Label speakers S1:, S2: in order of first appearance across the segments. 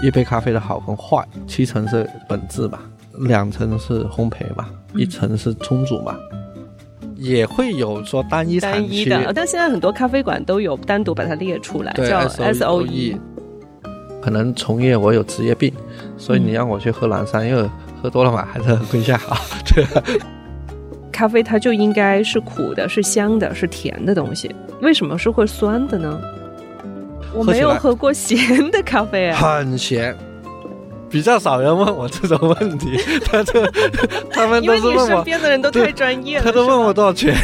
S1: 一杯咖啡的好跟坏，7成是本质嘛，2成是烘焙嘛，1成是冲煮嘛。也会有说单一产区
S2: 的，但现在很多咖啡馆都有单独把它列出来，叫 SOE。
S1: 可能从业我有职业病，所以你让我去喝蓝山，因为喝多了嘛还是喝归下好。
S2: 咖啡它就应该是苦的，是香的，是甜的东西，为什么是会酸的呢？我没有喝过咸的咖啡啊。
S1: 很咸，比较少人问我这种问题。他们都是问我，
S2: 因为你身边的人都太专业了，
S1: 他都问我多少钱。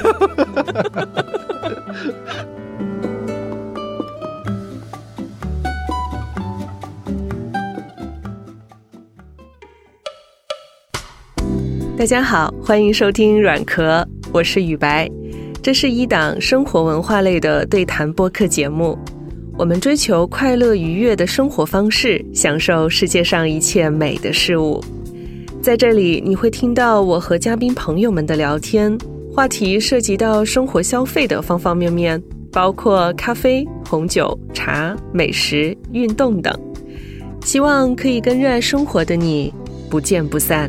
S2: 大家好，欢迎收听软壳，我是雨白。这是一档生活文化类的对谈播客节目，我们追求快乐愉悦的生活方式，享受世界上一切美的事物。在这里你会听到我和嘉宾朋友们的聊天，话题涉及到生活消费的方方面面，包括咖啡、红酒、茶、美食、运动等，希望可以跟热爱生活的你不见不散。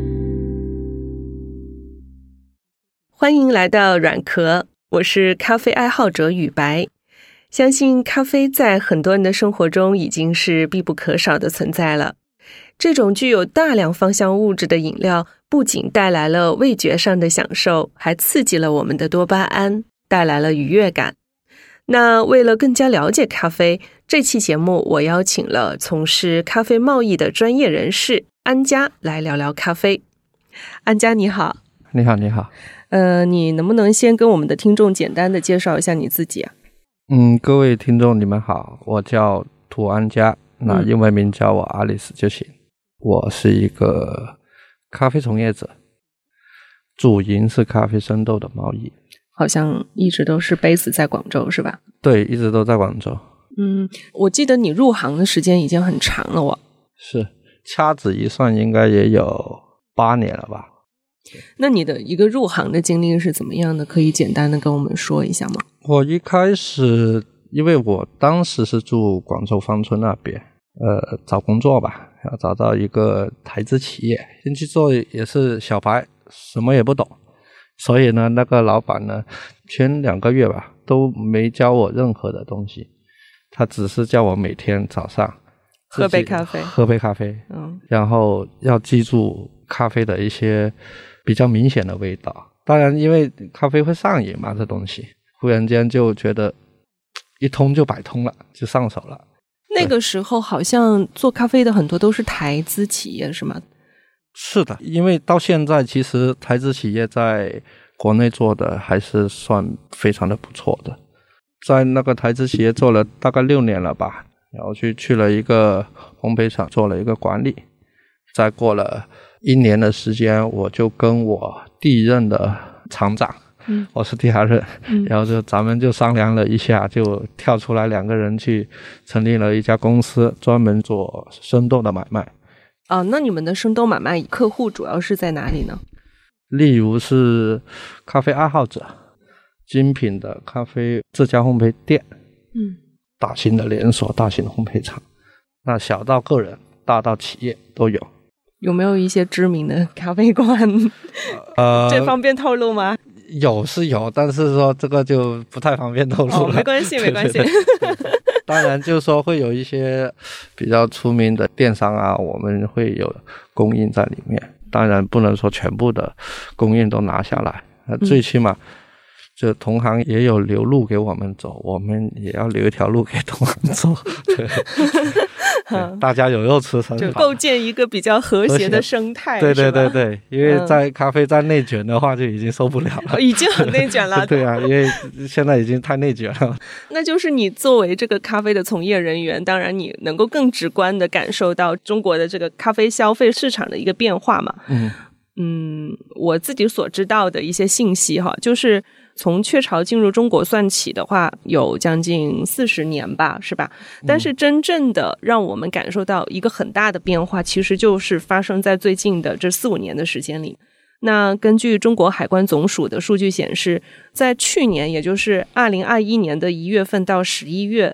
S2: 欢迎来到软壳，我是咖啡爱好者雨白。相信咖啡在很多人的生活中已经是必不可少的存在了。这种具有大量芳香物质的饮料，不仅带来了味觉上的享受，还刺激了我们的多巴胺，带来了愉悦感。那为了更加了解咖啡，这期节目我邀请了从事咖啡贸易的专业人士安佳来聊聊咖啡。安佳你好。
S1: 你好你好。
S2: 你能不能先跟我们的听众简单的介绍一下你自己啊？
S1: 各位听众你们好，我叫涂安佳，那英文名叫我 Alice 就行。我是一个咖啡从业者，主营是咖啡生豆的贸易。
S2: 好像一直都是 base 在广州是吧？
S1: 对，一直都在广州。
S2: 我记得你入行的时间已经很长了哦。
S1: 是，掐指一算应该也有8年了吧。
S2: 那你的一个入行的经历是怎么样的？可以简单的跟我们说一下吗？我
S1: 一开始因为我当时是住广州芳村那边，找工作吧，要找到一个台资企业，进去做也是小白，什么也不懂，所以呢那个老板呢前2个月吧都没教我任何的东西，他只是叫我每天早上
S2: 喝杯咖啡，
S1: 然后要记住咖啡的一些比较明显的味道。当然因为咖啡会上瘾嘛，这东西忽然间就觉得一通就百通了，就上手了。
S2: 那个时候好像做咖啡的很多都是台资企业是吗？
S1: 是的，因为到现在其实台资企业在国内做的还是算非常的不错的。在那个台资企业做了大概6年了吧，然后去了一个烘焙厂做了一个管理。再过了1年的时间，我就跟我第一任的厂长，我是第2任，然后咱们就商量了一下，就跳出来2个人去成立了一家公司，专门做生豆的买卖。
S2: 那你们的生豆买卖客户主要是在哪里呢？
S1: 例如是咖啡爱好者，精品的咖啡这家烘焙店，大型的连锁，大型的烘焙厂，那小到个人，大到企业都有。
S2: 有没有一些知名的咖啡馆？这方便透露吗？
S1: 有是有，但是说这个就不太方便透露了。
S2: 没关系没关系。
S1: 当然就是说会有一些比较出名的电商啊，我们会有供应在里面，当然不能说全部的供应都拿下来，最起码这同行也有留路给我们走，我们也要留一条路给同行走。对，大家有肉吃，
S2: 就构建一个比较和谐的生态。
S1: 对对对对，因为在咖啡再内卷的话就已经受不了了。
S2: 已经很内卷了。
S1: 对啊，因为现在已经太内卷了。
S2: 那就是你作为这个咖啡的从业人员，当然你能够更直观的感受到中国的这个咖啡消费市场的一个变化嘛。我自己所知道的一些信息哈，就是从雀巢进入中国算起的话，有将近40年吧，是吧？但是真正的让我们感受到一个很大的变化，其实就是发生在最近的这4-5年的时间里。那根据中国海关总署的数据显示，在去年，也就是2021年的1月份到11月，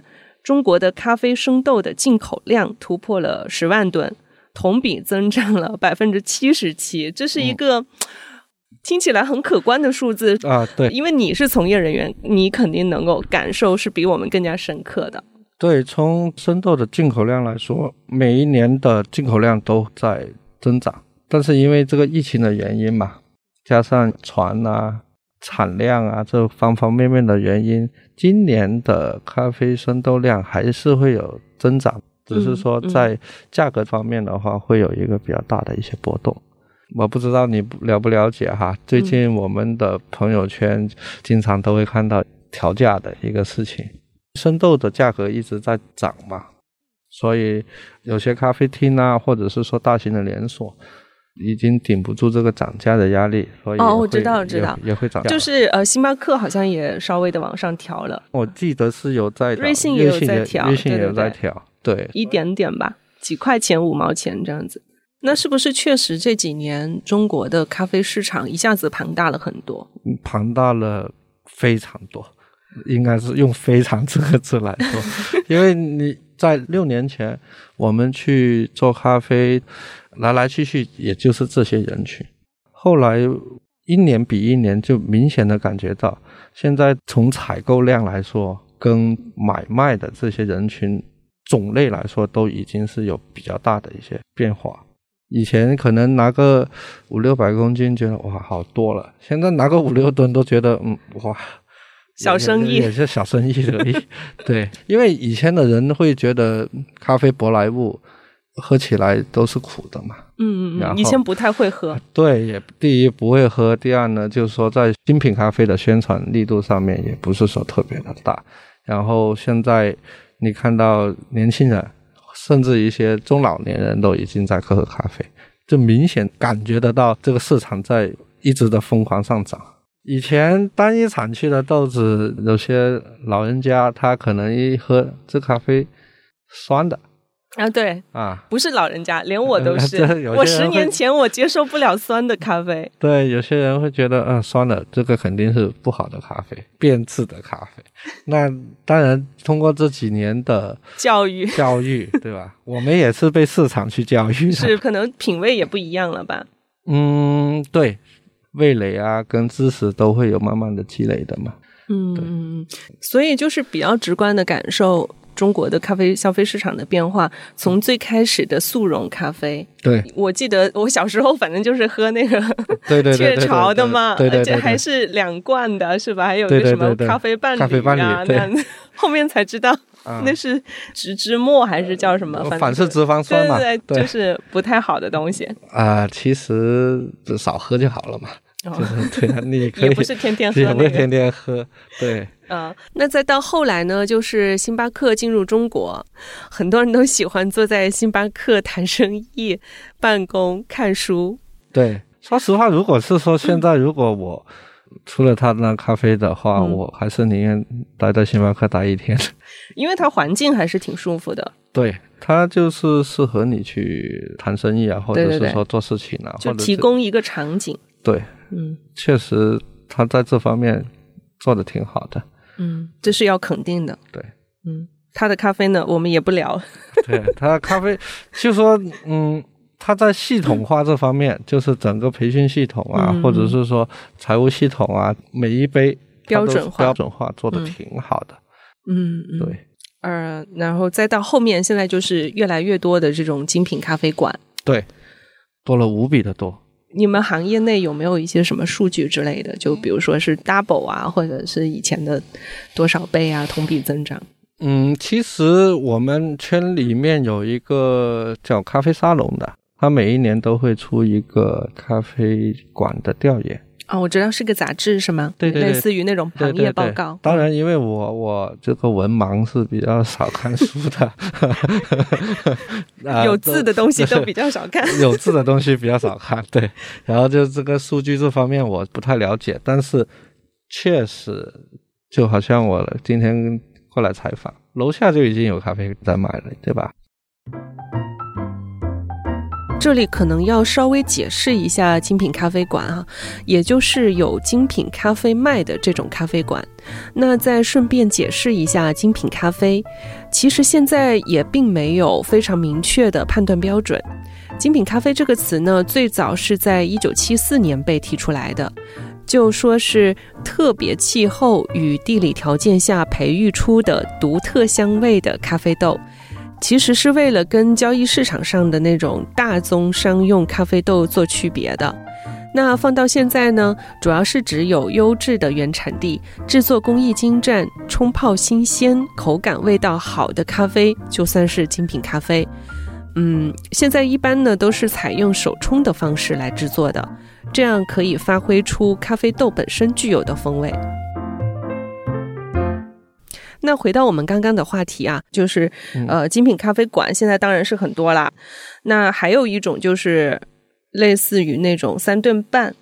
S2: 中国的咖啡生豆的进口量突破了10万吨，同比增长了77%，这是一个听起来很可观的数字
S1: 啊。对，
S2: 因为你是从业人员，你肯定能够感受是比我们更加深刻的。
S1: 对，从生豆的进口量来说，每一年的进口量都在增长，但是因为这个疫情的原因嘛，加上船啊、产量啊这方方面面的原因，今年的咖啡生豆量还是会有增长，只是说在价格方面的话会有一个比较大的一些波动。我不知道你了不了解哈，最近我们的朋友圈经常都会看到调价的一个事情，生豆的价格一直在涨嘛，所以有些咖啡厅啊，或者是说大型的连锁已经顶不住这个涨价的压力，所以
S2: 我知道
S1: 也会涨价。
S2: 就是星巴克好像也稍微的往上调了，
S1: 我记得是有在
S2: 瑞幸也有在调，
S1: 瑞幸也有在调，对，
S2: 一点点吧，几块钱5毛钱这样子。那是不是确实这几年中国的咖啡市场一下子庞大了很多？
S1: 庞大了非常多，应该是用非常这个字来说。因为你在6年前我们去做咖啡来来去去也就是这些人群，后来一年比一年就明显的感觉到，现在从采购量来说跟买卖的这些人群种类来说都已经是有比较大的一些变化。以前可能拿个500-600公斤觉得哇好多了，现在拿个5-6吨都觉得哇
S2: 小生意，
S1: 也是小生意而已。对，因为以前的人会觉得咖啡舶来物喝起来都是苦的嘛，
S2: 以前不太会喝。
S1: 对，也第一不会喝，第二呢就是说在精品咖啡的宣传力度上面也不是说特别的大。然后现在你看到年轻人甚至一些中老年人都已经在喝咖啡，就明显感觉得到这个市场在一直的疯狂上涨。以前单一产区的豆子，有些老人家他可能一喝这咖啡酸的
S2: 啊，对
S1: 啊，
S2: 不是老人家，连我都是。我10年前我接受不了酸的咖啡。
S1: 对，有些人会觉得酸的这个肯定是不好的咖啡，变质的咖啡。那当然通过这几年的教育对吧，我们也是被市场去教育的，
S2: 是可能品味也不一样了吧。
S1: 对，味蕾啊跟知识都会有慢慢的积累的嘛。
S2: 所以就是比较直观的感受中国的咖啡消费市场的变化，从最开始的速溶咖啡，
S1: 对，
S2: 我记得我小时候反正就是喝那个
S1: 对
S2: 雀巢的嘛，
S1: 对，
S2: 而且还是2罐的是吧，还有一个什么咖啡伴侣啊，那样子，后面才知道那是植脂末还是叫什么，
S1: 反式脂肪酸嘛，
S2: 对，就是不太好的东西
S1: 其实少喝就好了嘛。就是对啊，你也可以，
S2: 也不是天天喝，
S1: 也不会天天喝，对。
S2: 那再到后来呢，就是星巴克进入中国，很多人都喜欢坐在星巴克谈生意、办公、看书。
S1: 对，说实话，如果是说现在如果我除了他那咖啡的话，我还是宁愿待在星巴克待一天，
S2: 因为它环境还是挺舒服的。
S1: 对，它就是适合你去谈生意啊，或者是说做事情啊，
S2: 就提供一个场景。
S1: 对，确实他在这方面做得挺好的，
S2: 这是要肯定的。
S1: 对，
S2: 他的咖啡呢，我们也不聊。
S1: 对，他的咖啡就说，他在系统化这方面，就是整个培训系统啊，或者是说财务系统啊，每一杯
S2: 标准
S1: 化做得挺好的。对。
S2: 然后再到后面，现在就是越来越多的这种精品咖啡馆，
S1: 对，多了无比的多。
S2: 你们行业内有没有一些什么数据之类的？就比如说是 double 啊，或者是以前的多少倍啊，同比增长？
S1: 其实我们圈里面有一个叫咖啡沙龙的，他每一年都会出一个咖啡馆的调研。
S2: 我知道是个杂志是吗？
S1: 对，
S2: 类似于那种行业报告。
S1: 对，当然因为我这个文盲是比较少看书的
S2: 有字的东西都比较少看
S1: 有字的东西比较少看，对，然后就这个数据这方面我不太了解，但是确实就好像我今天过来采访，楼下就已经有咖啡在卖了，对吧？
S2: 这里可能要稍微解释一下精品咖啡馆啊，也就是有精品咖啡卖的这种咖啡馆。那再顺便解释一下精品咖啡，其实现在也并没有非常明确的判断标准。精品咖啡这个词呢，最早是在1974年被提出来的，就说是特别气候与地理条件下培育出的独特香味的咖啡豆，其实是为了跟交易市场上的那种大宗商用咖啡豆做区别的。那放到现在呢，主要是指有优质的原产地、制作工艺精湛、冲泡新鲜、口感味道好的咖啡，就算是精品咖啡。现在一般呢都是采用手冲的方式来制作的，这样可以发挥出咖啡豆本身具有的风味。那回到我们刚刚的话题啊，就是精品咖啡馆现在当然是很多啦。那还有一种就是类似于那种3顿半。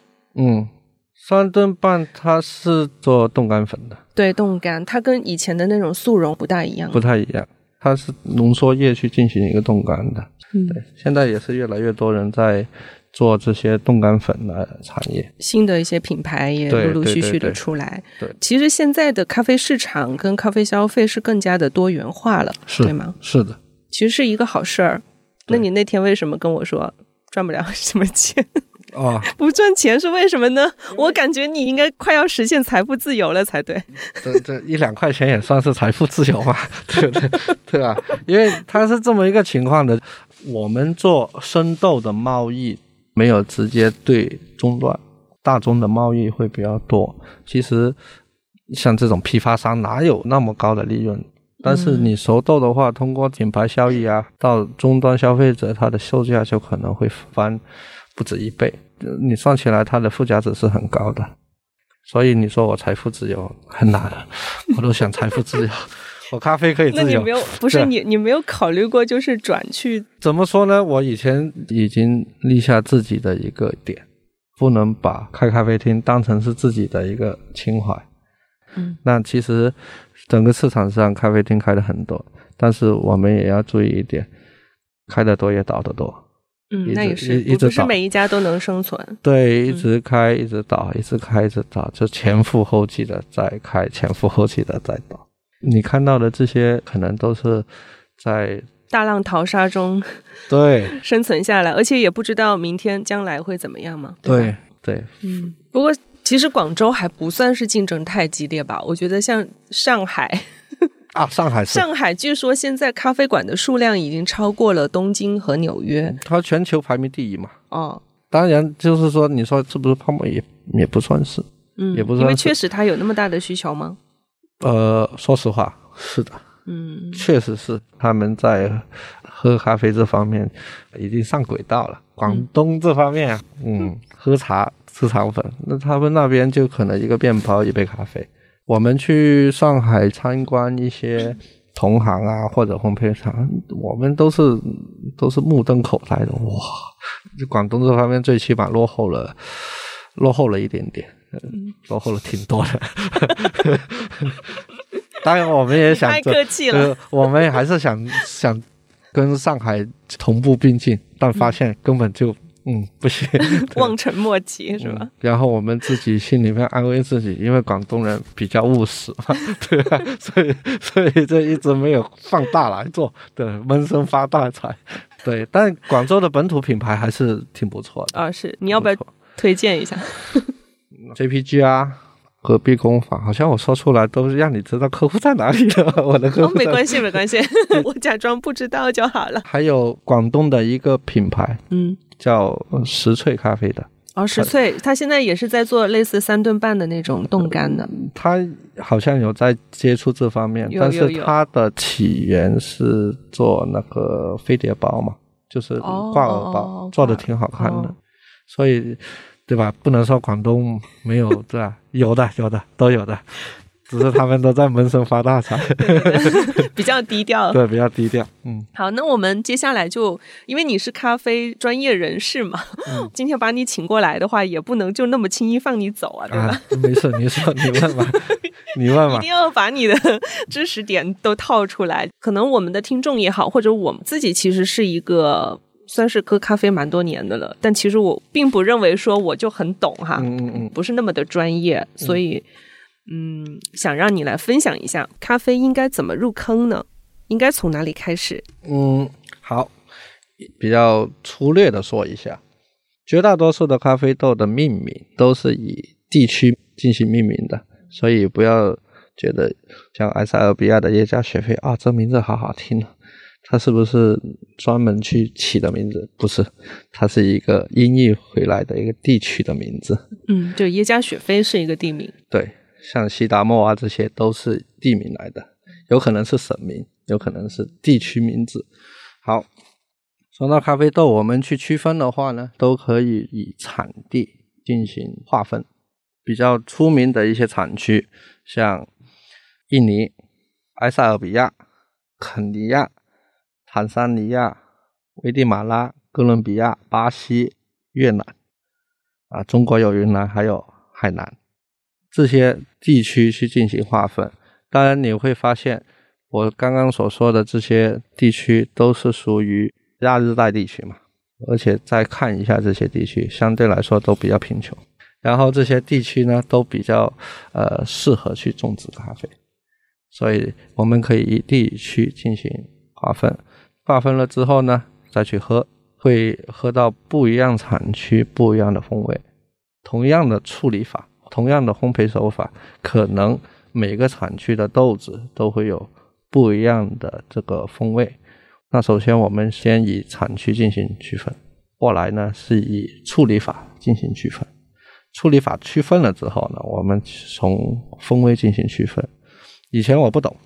S1: 3顿半它是做冻干粉的。对，
S2: 冻干，它跟以前的那种速溶不太一样。
S1: 不太一样，它是浓缩液去进行一个冻干的。对，现在也是越来越多人在做这些冻干粉的产业，
S2: 新的一些品牌也陆陆续续的出来。对，其实现在的咖啡市场跟咖啡消费是更加的多元化了，对吗？
S1: 是的，
S2: 其实是一个好事儿。那你那天为什么跟我说赚不了什么钱？不赚钱是为什么呢？我感觉你应该快要实现财富自由了才对。
S1: 这1-2块钱也算是财富自由嘛，对不对？对吧？因为它是这么一个情况的，我们做生豆的贸易没有直接对中端，大宗的贸易会比较多。其实像这种批发商哪有那么高的利润？但是你熟豆的话，通过品牌效益啊，到终端消费者，它的售价就可能会翻不止1倍，你算起来它的附加值是很高的。所以你说我财富自由很难，我都想财富自由。我咖啡可以自由。那
S2: 你没有，不是你没有考虑过就是转去？
S1: 怎么说呢？我以前已经立下自己的一个点，不能把开咖啡厅当成是自己的一个情怀。那其实整个市场上咖啡厅开的很多，但是我们也要注意一点，开的多也倒得多。
S2: 那也是，不是每一家都能生存。
S1: 对，一直开一直倒，一直开一直倒，就前赴后继的再开，前赴后继的再倒。你看到的这些可能都是在
S2: 大浪淘沙中
S1: 对
S2: 生存下来，而且也不知道明天将来会怎么样嘛。
S1: 对。
S2: 不过其实广州还不算是竞争太激烈吧，我觉得像上海上海据说现在咖啡馆的数量已经超过了东京和纽约，
S1: 它全球排名第1嘛。当然就是说你说是不是泡沫也不算是，也不算是，
S2: 因为确实它有那么大的需求吗？
S1: 说实话是的，确实是他们在喝咖啡这方面已经上轨道了。广东这方面喝茶吃肠粉，那他们那边就可能一个面包一杯咖啡。我们去上海参观一些同行啊或者烘焙厂，我们都是目瞪口呆的。哇，广东这方面最起码落后了一点点，落后了挺多的。当然我们也想，
S2: 太客气了，
S1: 我们还是想跟上海同步并进，但发现根本就不行，
S2: 望尘莫及是吧？
S1: 然后我们自己心里面安慰自己，因为广东人比较务实嘛，对吧？所以这一直没有放大来做，对，闷声发大财。对，但广州的本土品牌还是挺不错的。
S2: 是，你要不要推荐一下
S1: ？JPG 啊，隔壁工坊，好像我说出来都是让你知道客户在哪里了。我的客户
S2: 没关系我假装不知道就好了。
S1: 还有广东的一个品牌叫石萃咖啡的。
S2: 石萃他现在也是在做类似3顿半的那种冻干的。
S1: 他好像有在接触这方面，但是他的起源是做那个飞碟包嘛，就是挂耳包，做的挺好看的。所以对吧？不能说广东没有，对吧？有的都有的，只是他们都在闷声发大财。
S2: 比较低调。
S1: 对，比较低调。
S2: 好，那我们接下来就因为你是咖啡专业人士嘛，今天把你请过来的话也不能就那么轻易放你走啊，对吧？
S1: 没事，你说你问吧。你问吧，
S2: 一定要把你的知识点都套出来。可能我们的听众也好，或者我们自己其实是一个算是喝咖啡蛮多年的了，但其实我并不认为说我就很懂哈，不是那么的专业，所以想让你来分享一下咖啡应该怎么入坑呢？应该从哪里开始？
S1: 好，比较粗略的说一下，绝大多数的咖啡豆的命名都是以地区进行命名的，所以不要觉得像埃塞俄比亚的耶加雪菲啊，这名字好好听啊，它是不是专门去起的名字？不是，它是一个音译回来的一个地区的名字。
S2: 就耶加雪菲是一个地名。
S1: 对，像西达莫啊这些都是地名来的，有可能是省名，有可能是地区名字。好，说到咖啡豆，我们去区分的话呢，都可以以产地进行划分。比较出名的一些产区，像印尼、埃塞俄比亚、肯尼亚、坦桑尼亚、危地马拉、哥伦比亚、巴西、越南中国有云南还有海南，这些地区去进行划分。当然你会发现我刚刚所说的这些地区都是属于亚热带地区嘛，而且再看一下这些地区相对来说都比较贫穷，然后这些地区呢都比较适合去种植咖啡，所以我们可以以地区进行划分，划分了之后呢再去喝，会喝到不一样产区不一样的风味，同样的处理法，同样的烘焙手法，可能每个产区的豆子都会有不一样的这个风味。那首先我们先以产区进行区分，后来呢是以处理法进行区分，处理法区分了之后呢，我们从风味进行区分。以前我不懂，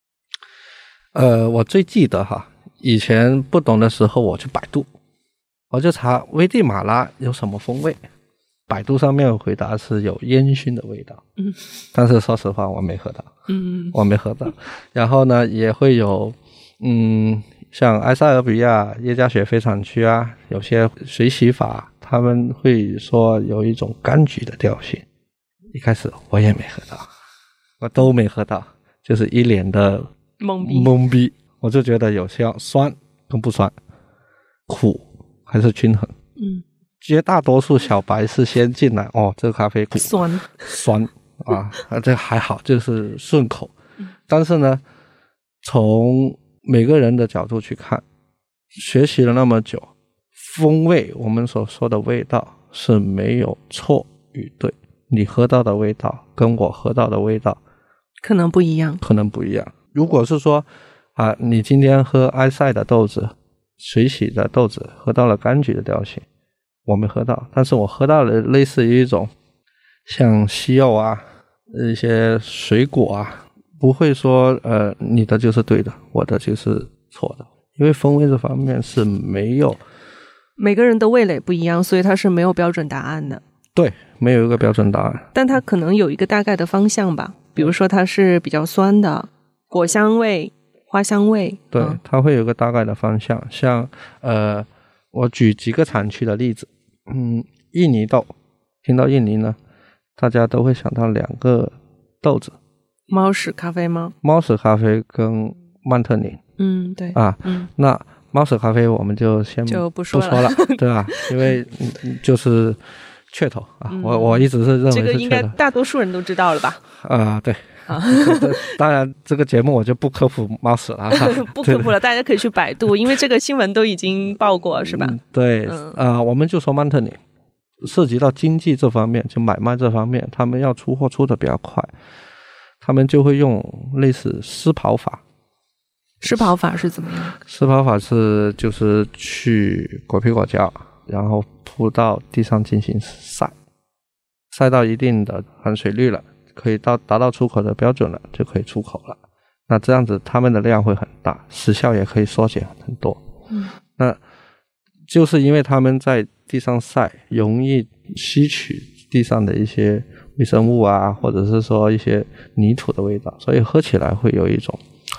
S1: 我最记得以前不懂的时候我去百度，我就查危地马拉有什么风味，百度上面回答是有烟熏的味道，但是说实话我没喝到，我没喝到。然后呢也会有像埃塞俄比亚耶加雪菲产区啊，有些水洗法他们会说有一种柑橘的调性，一开始我也没喝到，我都没喝到，就是一脸的懵逼，我就觉得有些酸跟不酸，苦还是均衡。绝大多数小白是先进来这个咖啡苦酸这还好，就是顺口。但是呢从每个人的角度去看，学习了那么久，风味我们所说的味道是没有错与对，你喝到的味道跟我喝到的味道
S2: 可能不一样。
S1: 如果是说你今天喝埃塞的豆子，水洗的豆子，喝到了柑橘的调性，我没喝到，但是我喝到了类似于一种像西柚一些水果不会说你的就是对的，我的就是错的，因为风味这方面是没有，
S2: 每个人的味蕾不一样，所以它是没有标准答案的。
S1: 对，没有一个标准答案，
S2: 但它可能有一个大概的方向吧，比如说它是比较酸的，果香味、花香味，
S1: 对，它会有个大概的方向。像我举几个产区的例子，印尼豆，听到印尼呢大家都会想到两个豆子，
S2: 猫屎咖啡吗？
S1: 猫屎咖啡跟曼特宁。
S2: 对
S1: 那猫屎咖啡我们就先不说了对吧？因为就是噱头我一直是认为是噱头，
S2: 这个应该大多数人都知道了吧？对
S1: 当然这个节目我就不科普猫屎了
S2: 不科普了，大家可以去百度，因为这个新闻都已经报过是吧？
S1: 对我们就说曼特宁涉及到经济这方面，就买卖这方面，他们要出货出的比较快，他们就会用类似湿刨法。
S2: 湿刨法是怎么样？
S1: 湿刨法是就是去果皮果胶，然后铺到地上进行晒到一定的含水率了，可以达到出口的标准了，就可以出口了。那这样子他们的量会很大，时效也可以缩减很多。那就是因为他们在地上晒，容易吸取地上的一些微生物或者是说一些泥土的味道，所以喝起来会有一种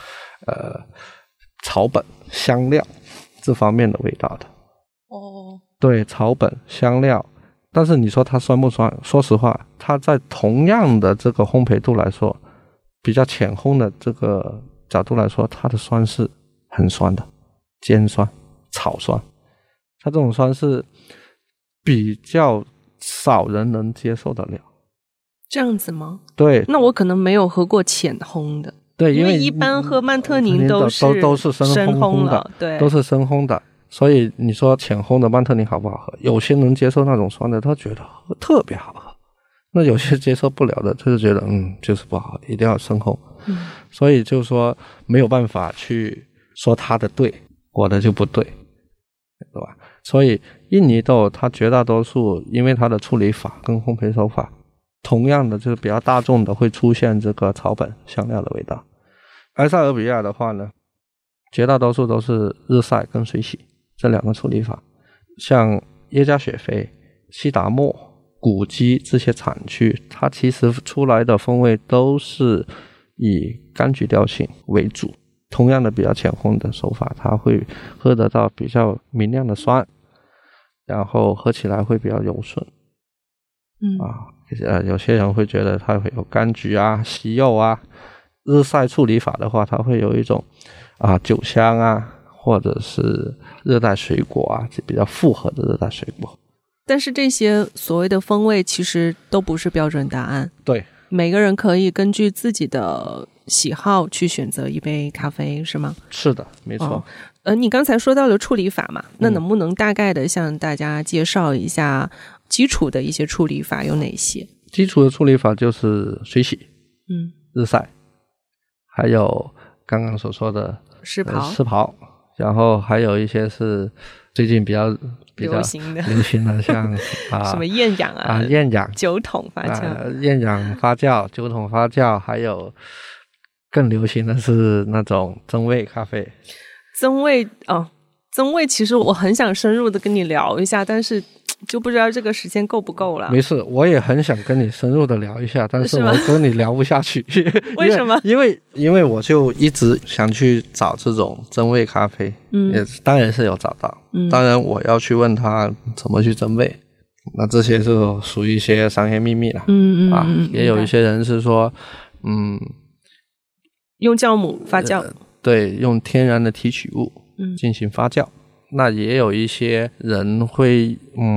S1: 草本香料这方面的味道的。对，草本香料。但是你说它酸不酸？说实话，它在同样的这个烘焙度来说，比较浅烘的这个角度来说，它的酸是很酸的，尖酸、草酸。 它这种酸是比较少人能接受得了。
S2: 这样子吗？
S1: 对，
S2: 那我可能没有喝过浅烘的。
S1: 对，
S2: 因为一般喝曼特宁都是
S1: 深烘的，
S2: 对，
S1: 都是深烘的。所以你说浅烘的曼特宁好不好喝？有些能接受那种酸的，他觉得特别好喝。那有些接受不了的，他就觉得就是不好喝，一定要深烘。所以就是说没有办法去说他的对，我的就不对，对吧？所以印尼豆它绝大多数因为它的处理法跟烘焙手法，同样的就是比较大众的会出现这个草本香料的味道。埃塞俄比亚的话呢，绝大多数都是日晒跟水洗这两个处理法。像耶加雪菲、西达莫、古基这些产区，它其实出来的风味都是以柑橘调性为主。同样的比较浅烘的手法，它会喝得到比较明亮的酸，然后喝起来会比较柔顺。有些人会觉得它会有柑橘啊、西柚啊。日晒处理法的话，它会有一种酒香啊，或者是热带水果啊，比较复合的热带水果。
S2: 但是这些所谓的风味其实都不是标准答案。
S1: 对，
S2: 每个人可以根据自己的喜好去选择一杯咖啡，是吗？
S1: 是的，没错。
S2: 你刚才说到了处理法嘛，那能不能大概的向大家介绍一下基础的一些处理法有哪些？
S1: 基础的处理法就是水洗、日晒，还有刚刚所说的湿刨，然后还有一些是最近比较
S2: 流行的
S1: 像
S2: 什么厌氧
S1: 厌氧
S2: 酒桶发酵，
S1: 厌氧发酵、酒桶发酵，还有更流行的是那种增味咖啡。
S2: 增味其实我很想深入的跟你聊一下，但是就不知道这个时间够不够了。
S1: 没事，我也很想跟你深入的聊一下，但是我跟你聊不下去。
S2: 为什么？
S1: 因为我就一直想去找这种增味咖啡，也当然是有找到，当然我要去问他怎么去增味，那这些就属于一些商业秘密了。也有一些人是说，
S2: 用酵母发酵，
S1: 对，用天然的提取物进行发酵。那也有一些人会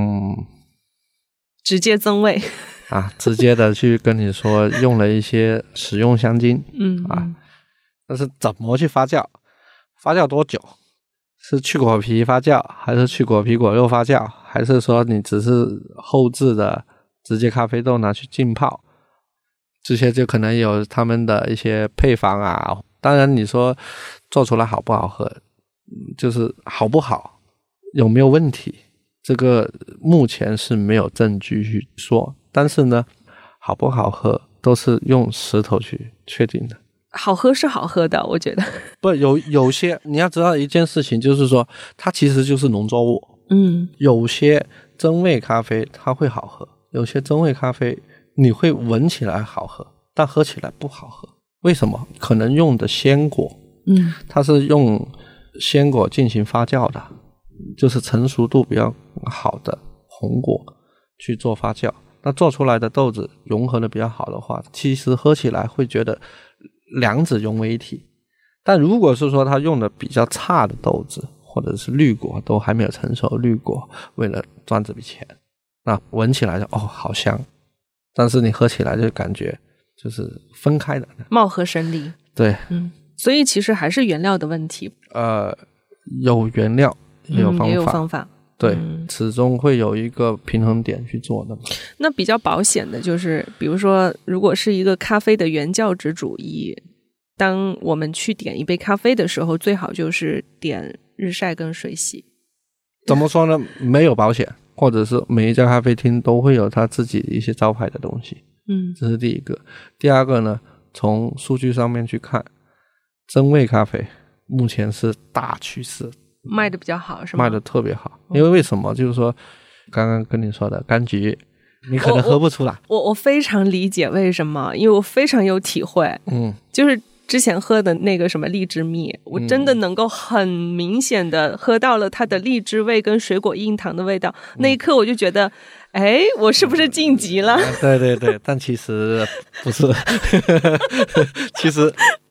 S2: 直接增味
S1: 直接的去跟你说用了一些食用香精但是怎么去发酵，发酵多久，是去果皮发酵还是去果皮果肉发酵，还是说你只是后置的直接咖啡豆拿去浸泡，这些就可能有他们的一些配方当然你说做出来好不好喝，就是好不好，有没有问题，这个目前是没有证据去说，但是呢，好不好喝都是用石头去确定的。
S2: 好喝是好喝的，我觉得。
S1: 不，有些你要知道一件事情，就是说它其实就是农作物。有些增味咖啡它会好喝，有些增味咖啡你会闻起来好喝，但喝起来不好喝。为什么？可能用的鲜果，它是用鲜果进行发酵的，就是成熟度比较好的红果去做发酵，那做出来的豆子融合的比较好的话，其实喝起来会觉得两者融为一体。但如果是说它用的比较差的豆子，或者是绿果都还没有成熟，绿果为了赚这笔钱，那闻起来就好香，但是你喝起来就感觉就是分开的，
S2: 貌合神离。
S1: 对，
S2: 所以其实还是原料的问题。
S1: 有原料也有方法，
S2: 也有方法。
S1: 对，始终会有一个平衡点去做的。
S2: 那比较保险的就是，比如说，如果是一个咖啡的原教旨主义，当我们去点一杯咖啡的时候，最好就是点日晒跟水洗。
S1: 怎么说呢？没有保险，或者是每一家咖啡厅都会有他自己一些招牌的东西。这是第一个。第二个呢，从数据上面去看，增味咖啡目前是大趋势，
S2: 卖的比较好，是吗？
S1: 卖的特别好。因为什么？就是说刚刚跟你说的柑橘你可能喝不出来。
S2: 我非常理解为什么，因为我非常有体会。就是之前喝的那个什么荔枝蜜，我真的能够很明显的喝到了它的荔枝味跟水果硬糖的味道。那一刻我就觉得，我是不是晋级了？
S1: 对对对，但其实不是。其实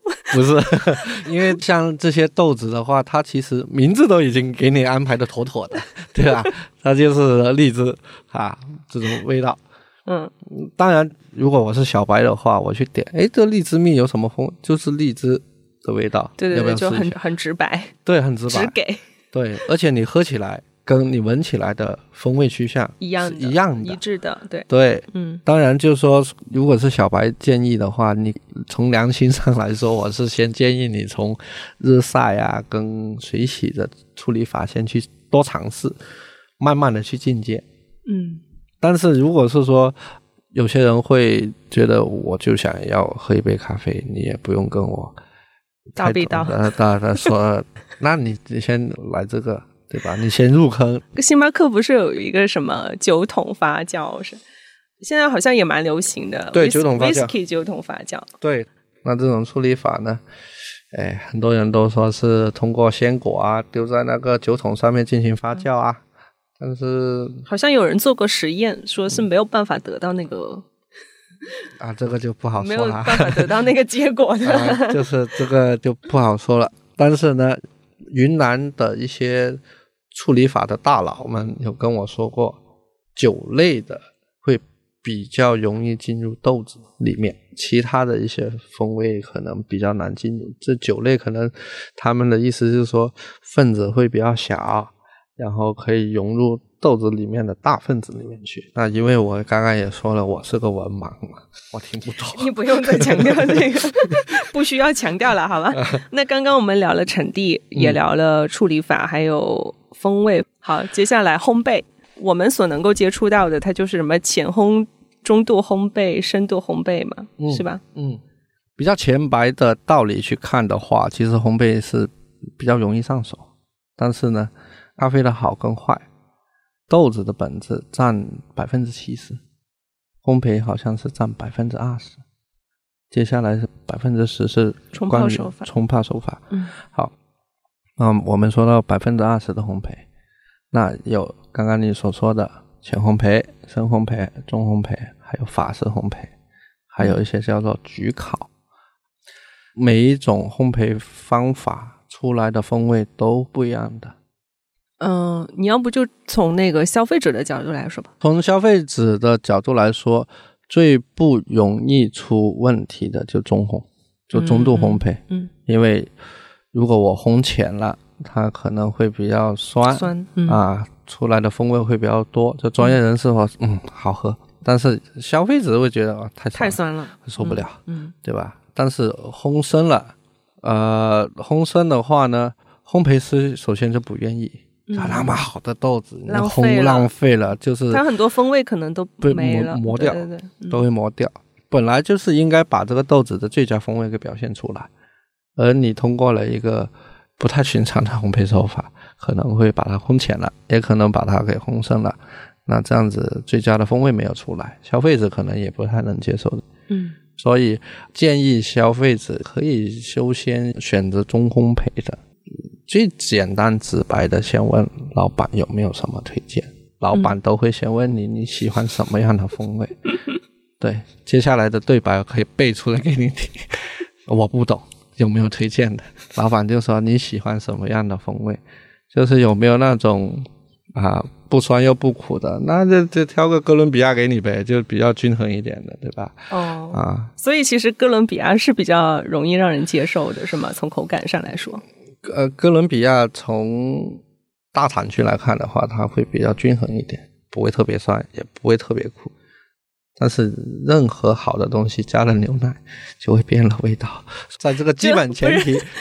S1: 不是，因为像这些豆子的话，它其实名字都已经给你安排的妥妥的，对吧？它就是荔枝啊，这种味道。当然如果我是小白的话，我去点，这荔枝蜜有什么风，就是荔枝的味道。
S2: 对对对，
S1: 要不要
S2: 就很直白。
S1: 对，很直白，
S2: 只给。
S1: 对，而且你喝起来跟你闻起来的风味趋向
S2: 一样的一致的。
S1: 对，当然就是说如果是小白建议的话，你从良心上来说，我是先建议你从日晒啊跟水洗的处理法先去多尝试，慢慢的去进阶。但是如果是说有些人会觉得我就想要喝一杯咖啡，你也不用跟我
S2: 叨逼叨
S1: 说那你先来这个，对吧？你先入坑。
S2: 星巴克不是有一个什么9桶发酵，是现在好像也蛮流行的。
S1: 对，9桶发酵
S2: Whisky 9桶发酵。
S1: 对，那这种处理法呢，很多人都说是通过鲜果啊丢在那个酒桶上面进行发酵啊，但是
S2: 好像有人做过实验，说是没有办法得到那个
S1: 这个就不好说了，
S2: 没有办法得到那个结果的。
S1: 就是这个就不好说了。但是呢，云南的一些处理法的大佬们有跟我说过，酒类的会比较容易进入豆子里面，其他的一些风味可能比较难进入。这酒类可能他们的意思是说分子会比较小，然后可以融入豆子里面的大分子里面去。那因为我刚刚也说了，我是个文盲嘛，我听不懂。
S2: 你不用再强调这个，不需要强调了，好吧？那刚刚我们聊了产地，也聊了处理法，还有风味。好，接下来烘焙，我们所能够接触到的，它就是什么浅烘、中度烘焙、深度烘焙嘛，是吧？
S1: 比较浅白的道理去看的话，其实烘焙是比较容易上手，但是呢，咖啡的好跟坏，豆子的本质占 70%， 烘焙好像是占 20%， 接下来是 10% 是关于冲泡手法。好，我们说到 20% 的烘焙，那有刚刚你所说的浅烘焙、深烘焙、中烘焙，还有法式烘焙，还有一些叫做焗烤。每一种烘焙方法出来的风味都不一样的。
S2: 你要不就从那个消费者的角度来说吧。
S1: 从消费者的角度来说，最不容易出问题的就中烘，就中度烘焙。因为如果我烘浅了，它可能会比较酸出来的风味会比较多。就专业人士说好喝，但是消费者会觉得太酸了，受不了，对吧？但是烘深了，烘深的话呢，烘焙师首先就不愿意，它那么好的豆子，浪费了，就是
S2: 它很多风味可能都没了，
S1: 磨掉，
S2: 对，
S1: 都会磨掉。本来就是应该把这个豆子的最佳风味给表现出来，而你通过了一个不太寻常的烘焙手法，可能会把它烘浅了，也可能把它给烘深了，那这样子最佳的风味没有出来，消费者可能也不太能接受的。所以建议消费者可以优先选择中烘焙的，最简单直白的先问老板有没有什么推荐，老板都会先问你喜欢什么样的风味。对，接下来的对白可以背出来给你听。我不懂有没有推荐的，老板就说你喜欢什么样的风味，就是有没有那种不酸又不苦的，那就挑个哥伦比亚给你呗，就比较均衡一点的，对吧？
S2: 所以其实哥伦比亚是比较容易让人接受的，是吗？从口感上来说，
S1: 哥伦比亚从大产区来看的话，它会比较均衡一点，不会特别酸，也不会特别苦。但是任何好的东西加了牛奶就会变了味道，在这个基本前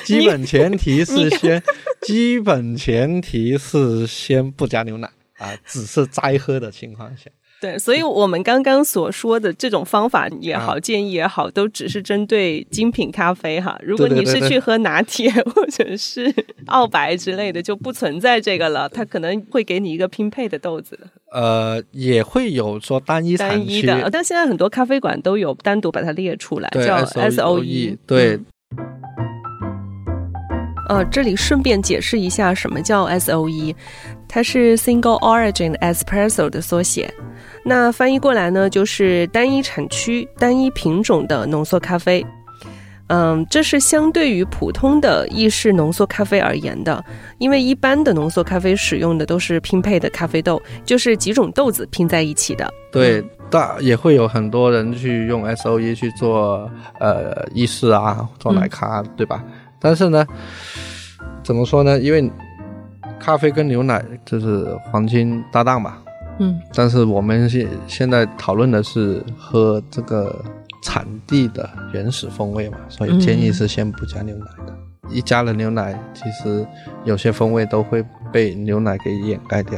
S1: 提是先不加牛奶只是齋喝的情况下。
S2: 对，所以我们刚刚所说的这种方法也好，建议也好，都只是针对精品咖啡哈。如果你是去喝拿铁或者是澳白之类的，就不存在这个了，它可能会给你一个拼配的豆子。
S1: 也会有说单一产区
S2: 的，但现在很多咖啡馆都有单独把它列出来，叫 SOE。
S1: 对。
S2: 这里顺便解释一下什么叫 SOE， 它是 Single Origin Espresso 的缩写。那翻译过来呢，就是单一产区、单一品种的浓缩咖啡。 这是相对于普通的意式浓缩咖啡而言的，因为一般的浓缩咖啡使用的都是拼配的咖啡豆，就是几种豆子拼在一起的。
S1: 对，也会有很多人去用 SOE 去做意式啊，做奶咖，对吧？但是呢，怎么说呢？因为咖啡跟牛奶就是黄金搭档嘛。但是我们现在讨论的是喝这个产地的原始风味嘛，所以建议是先不加牛奶的。一加了牛奶，其实有些风味都会被牛奶给掩盖掉。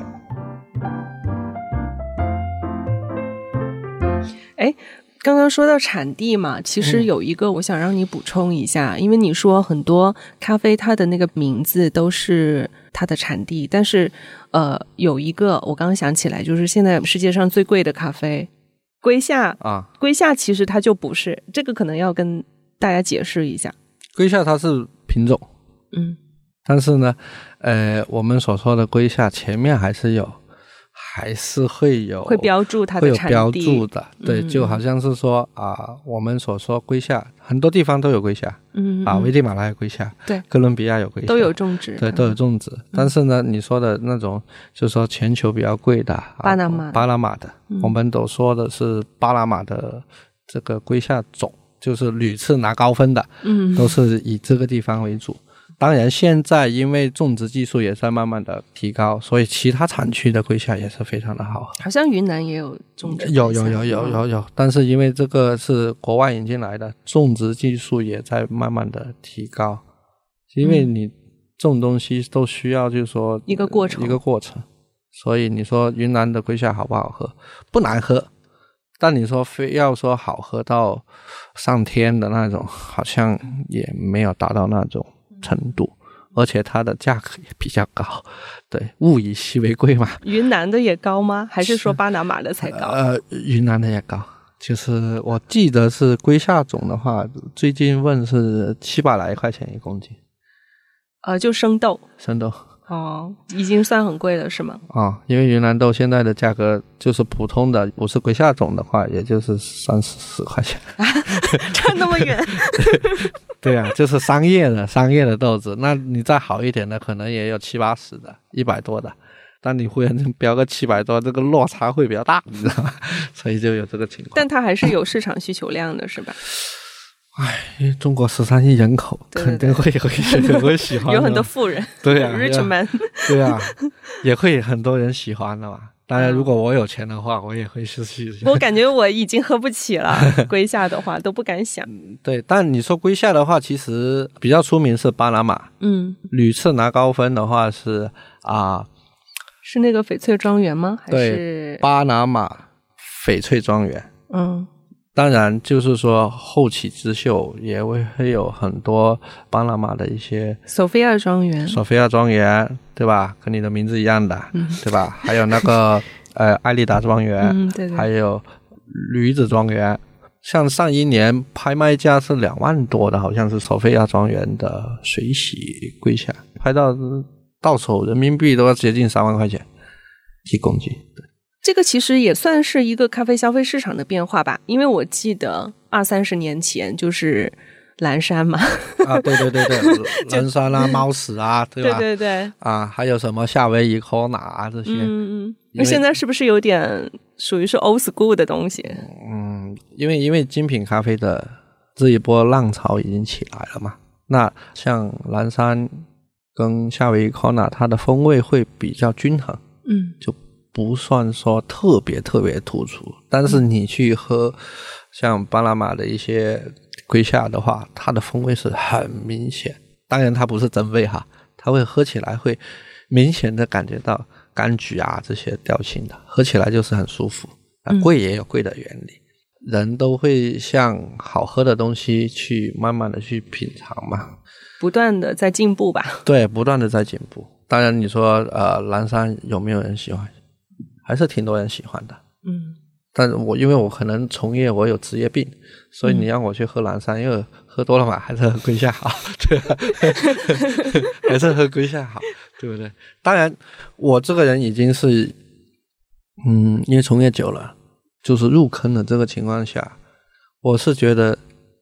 S2: 刚刚说到产地嘛，其实有一个我想让你补充一下，因为你说很多咖啡它的那个名字都是它的产地，但是有一个我刚刚想起来，就是现在世界上最贵的咖啡龟夏啊，龟夏其实它就不是，这个可能要跟大家解释一下。
S1: 龟夏它是品种，但是呢我们所说的龟夏前面还是会
S2: 标注它的产地，
S1: 会有标注的。对，就好像是说我们所说龟夏很多地方都有龟夏，危地马拉有龟夏，
S2: 对，
S1: 哥伦比亚有龟夏，
S2: 都有种植，
S1: 对，都有种植。但是呢，你说的那种就是说全球比较贵的巴拿马的，我们都说的是巴拿马的这个龟夏种，就是屡次拿高分的，都是以这个地方为主。当然现在因为种植技术也在慢慢的提高，所以其他产区的龟夏也是非常的好。
S2: 好像云南也有种植，
S1: 有，但是因为这个是国外引进来的，种植技术也在慢慢的提高。因为你种东西都需要就是说
S2: 一个过程，
S1: 所以你说云南的龟夏好不好喝？不难喝，但你说非要说好喝到上天的那种，好像也没有达到那种程度，而且它的价格也比较高。对，物以稀为贵嘛。
S2: 云南的也高吗？还是说巴拿马的才高？
S1: 云南的也高，就是我记得是龟夏种的话，最近问是700来块钱1公斤。
S2: 就生豆。已经算很贵了是吗？
S1: 因为云南豆现在的价格就是普通的，不是龟夏种的话，也就是30-40块钱。
S2: 差那么远？
S1: 对啊，就是商业的豆子，那你再好一点的可能也有70-80的，100多的，但你忽然标个700多，这个落差会比较大，你知道吗？所以就有这个情况。
S2: 但它还是有市场需求量的是吧？
S1: 因为中国13亿人口，肯定会喜欢的。
S2: 有很多富人，
S1: 对啊
S2: ，rich man，
S1: 对啊，也会很多人喜欢的嘛。当然，如果我有钱的话，我也会去。
S2: 我感觉我已经喝不起了，龟夏的话都不敢想。
S1: 对，但你说龟夏的话，其实比较出名是巴拿马，屡次拿高分的话是
S2: 是那个翡翠庄园吗？还是
S1: 对，巴拿马翡翠庄园。当然就是说后起之秀也会有很多巴拿马的一些
S2: 索菲亚庄
S1: 园，对吧？跟你的名字一样的，对吧？还有那个艾丽达庄园，
S2: 对，
S1: 还有驴子庄园。像上一年拍卖价是2万多的，好像是索菲亚庄园的水洗龟夏，拍到手人民币都要接近3万块钱1公斤。对，
S2: 这个其实也算是一个咖啡消费市场的变化吧，因为我记得20-30年前就是蓝山嘛，
S1: 对，蓝山啊，猫屎啊，对吧？
S2: 对
S1: 还有什么夏威夷 Kona 啊这些，
S2: 那现在是不是有点属于是 old school 的东西？
S1: 因为精品咖啡的这一波浪潮已经起来了嘛，那像蓝山跟夏威夷 Kona 它的风味会比较均衡，就不算说特别突出。但是你去喝像巴拿马的一些龟夏的话，它的风味是很明显，当然它不是真味哈，它会喝起来会明显的感觉到柑橘啊这些调性的，喝起来就是很舒服。贵也有贵的原理，人都会向好喝的东西去慢慢的去品尝嘛，
S2: 不断的在进步吧。对，
S1: 不断的在进步。当然你说蓝山有没有人喜欢？还是挺多人喜欢的。但因为我可能从业我有职业病，所以你让我去喝蓝山，因为喝多了嘛，还是喝龟夏好，对吧？还是喝龟夏好，对不对？当然我这个人已经是因为从业久了，就是入坑的这个情况下，我是觉得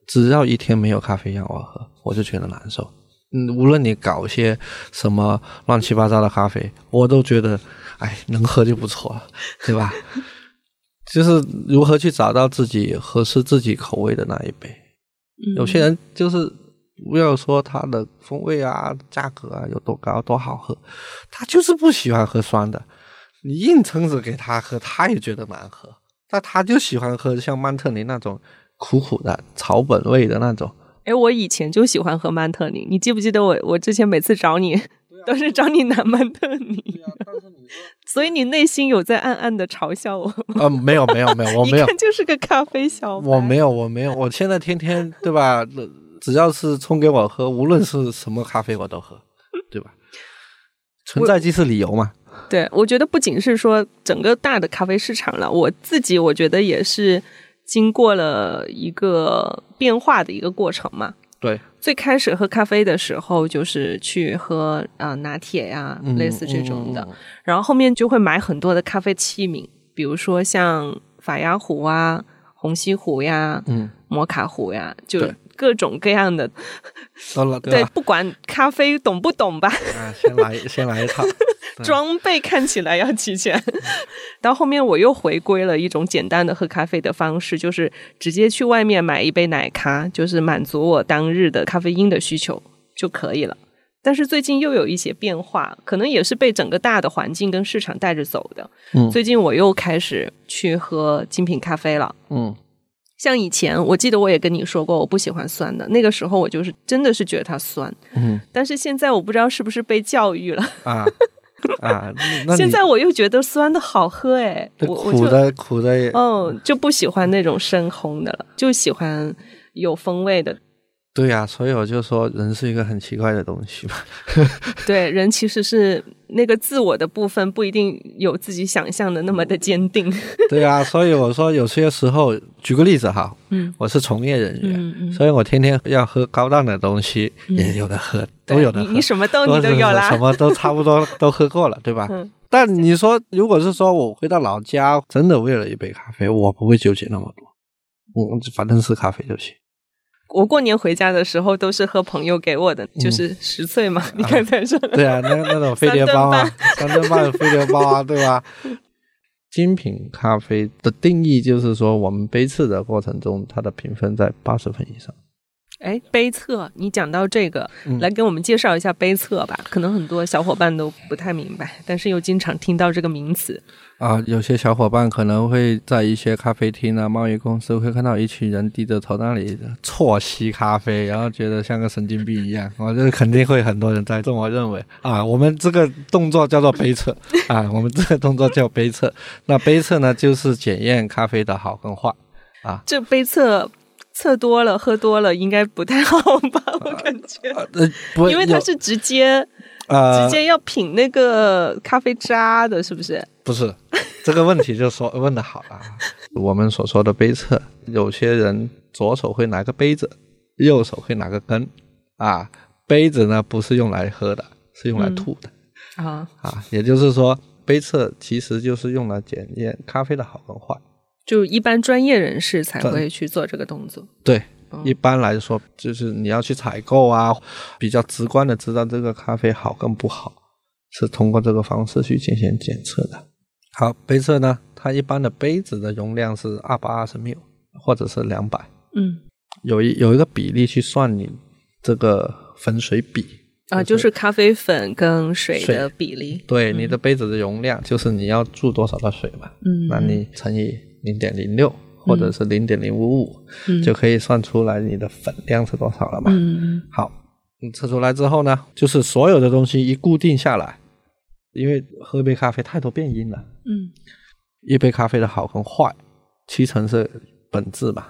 S1: 只要一天没有咖啡让我喝，我就觉得难受。无论你搞些什么乱七八糟的咖啡，我都觉得能喝就不错了，对吧？就是如何去找到自己合适自己口味的那一杯。有些人就是不要说它的风味啊价格啊有多高多好喝，他就是不喜欢喝酸的，你硬撑着给他喝他也觉得难喝，但他就喜欢喝像曼特宁那种苦苦的草本味的那种。
S2: 我以前就喜欢喝曼特宁，你记不记得我之前每次找你都是找你拿曼特宁，
S1: 但是你说
S2: 所以你内心有在暗暗的嘲笑我吗？
S1: 没有我没有
S2: 一看就是个咖啡小白。
S1: 我没有我现在天天对吧，只要是冲给我喝，无论是什么咖啡我都喝，对吧？存在即是理由嘛。
S2: 对，我觉得不仅是说整个大的咖啡市场了，我自己我觉得也是经过了一个变化的一个过程嘛。
S1: 对，
S2: 最开始喝咖啡的时候就是去喝拿铁呀，类似这种的，然后后面就会买很多的咖啡器皿，比如说像法压壶啊、虹吸壶呀、摩卡壶呀，就各种各样的。对，不管咖啡懂不懂吧，
S1: 先来一套。
S2: 装备看起来要齐全。到后面我又回归了一种简单的喝咖啡的方式，就是直接去外面买一杯奶咖，就是满足我当日的咖啡因的需求就可以了。但是最近又有一些变化，可能也是被整个大的环境跟市场带着走的。最近我又开始去喝精品咖啡了。像以前我记得我也跟你说过我不喜欢酸的，那个时候我就是真的是觉得它酸。但是现在我不知道是不是被教育了现在我又觉得酸的好喝
S1: 苦的
S2: 就不喜欢那种深烘的了，就喜欢有风味的。
S1: 对呀，所以我就说人是一个很奇怪的东西嘛。
S2: 对，人其实是那个自我的部分不一定有自己想象的那么的坚定。对
S1: 啊，所以我说有些时候举个例子哈，我是从业人员，所以我天天要喝高档的东西，也有的喝，都有的喝。
S2: 你什么都有啦，
S1: 什么都差不多都喝过了，对吧？但你说如果是说我回到老家真的为了一杯咖啡，我不会纠结那么多，反正是咖啡就行。
S2: 我过年回家的时候都是喝朋友给我的，就是10岁嘛，你刚才说的。
S1: 对啊，那种飞碟包啊，3顿半飞碟包啊，对吧？精品咖啡的定义就是说我们杯测的过程中它的评分在80分以上。
S2: 杯测，你讲到这个，来给我们介绍一下杯测吧。可能很多小伙伴都不太明白，但是又经常听到这个名词
S1: 有些小伙伴可能会在一些咖啡厅啊、贸易公司会看到一群人低着头那里啜吸咖啡，然后觉得像个神经病一样。我觉得肯定会很多人在这么认为我们这个动作叫做杯测我们这个动作叫杯测。那杯测呢，就是检验咖啡的好跟坏
S2: 这杯测测多了喝多了应该不太好吧，我感觉因为它是直接要品那个咖啡渣的，是不是？
S1: 不是，这个问题就说问得好了。我们所说的杯测，有些人左手会拿个杯子，右手会拿个羹杯子呢不是用来喝的，是用来吐的也就是说杯测其实就是用来检验咖啡的好跟坏，
S2: 就一般专业人士才会去做这个动作。
S1: 对，一般来说就是你要去采购比较直观的知道这个咖啡好跟不好，是通过这个方式去进行检测的。好，杯测呢，它一般的杯子的容量是220ml或者是200，有一个比例去算你这个粉水比
S2: 就是咖啡粉跟水的比例。
S1: 对，你的杯子的容量就是你要注多少的水嘛，那你乘以0.06或者是0.055，就可以算出来你的粉量是多少了嘛。好，你测出来之后呢，就是所有的东西一固定下来，因为喝一杯咖啡太多变因了，一杯咖啡的好跟坏，7成是本质嘛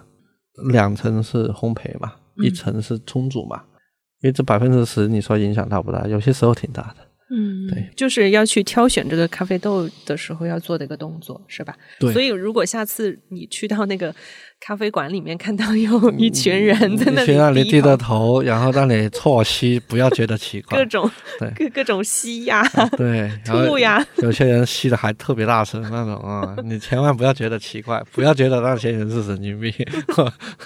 S1: ，2成是烘焙嘛，1成是冲煮嘛，因为这10%你说影响大不大？有些时候挺大的。对，
S2: 就是要去挑选这个咖啡豆的时候要做的一个动作，是吧？
S1: 对。
S2: 所以如果下次你去到那个咖啡馆里面看到有一群人在那里
S1: 低着头，然后让你啜吸，不要觉得奇怪。
S2: 各种吸呀，
S1: 对，
S2: 吐呀，
S1: 有些人吸的还特别大声那种你千万不要觉得奇怪，不要觉得那些人是神经病。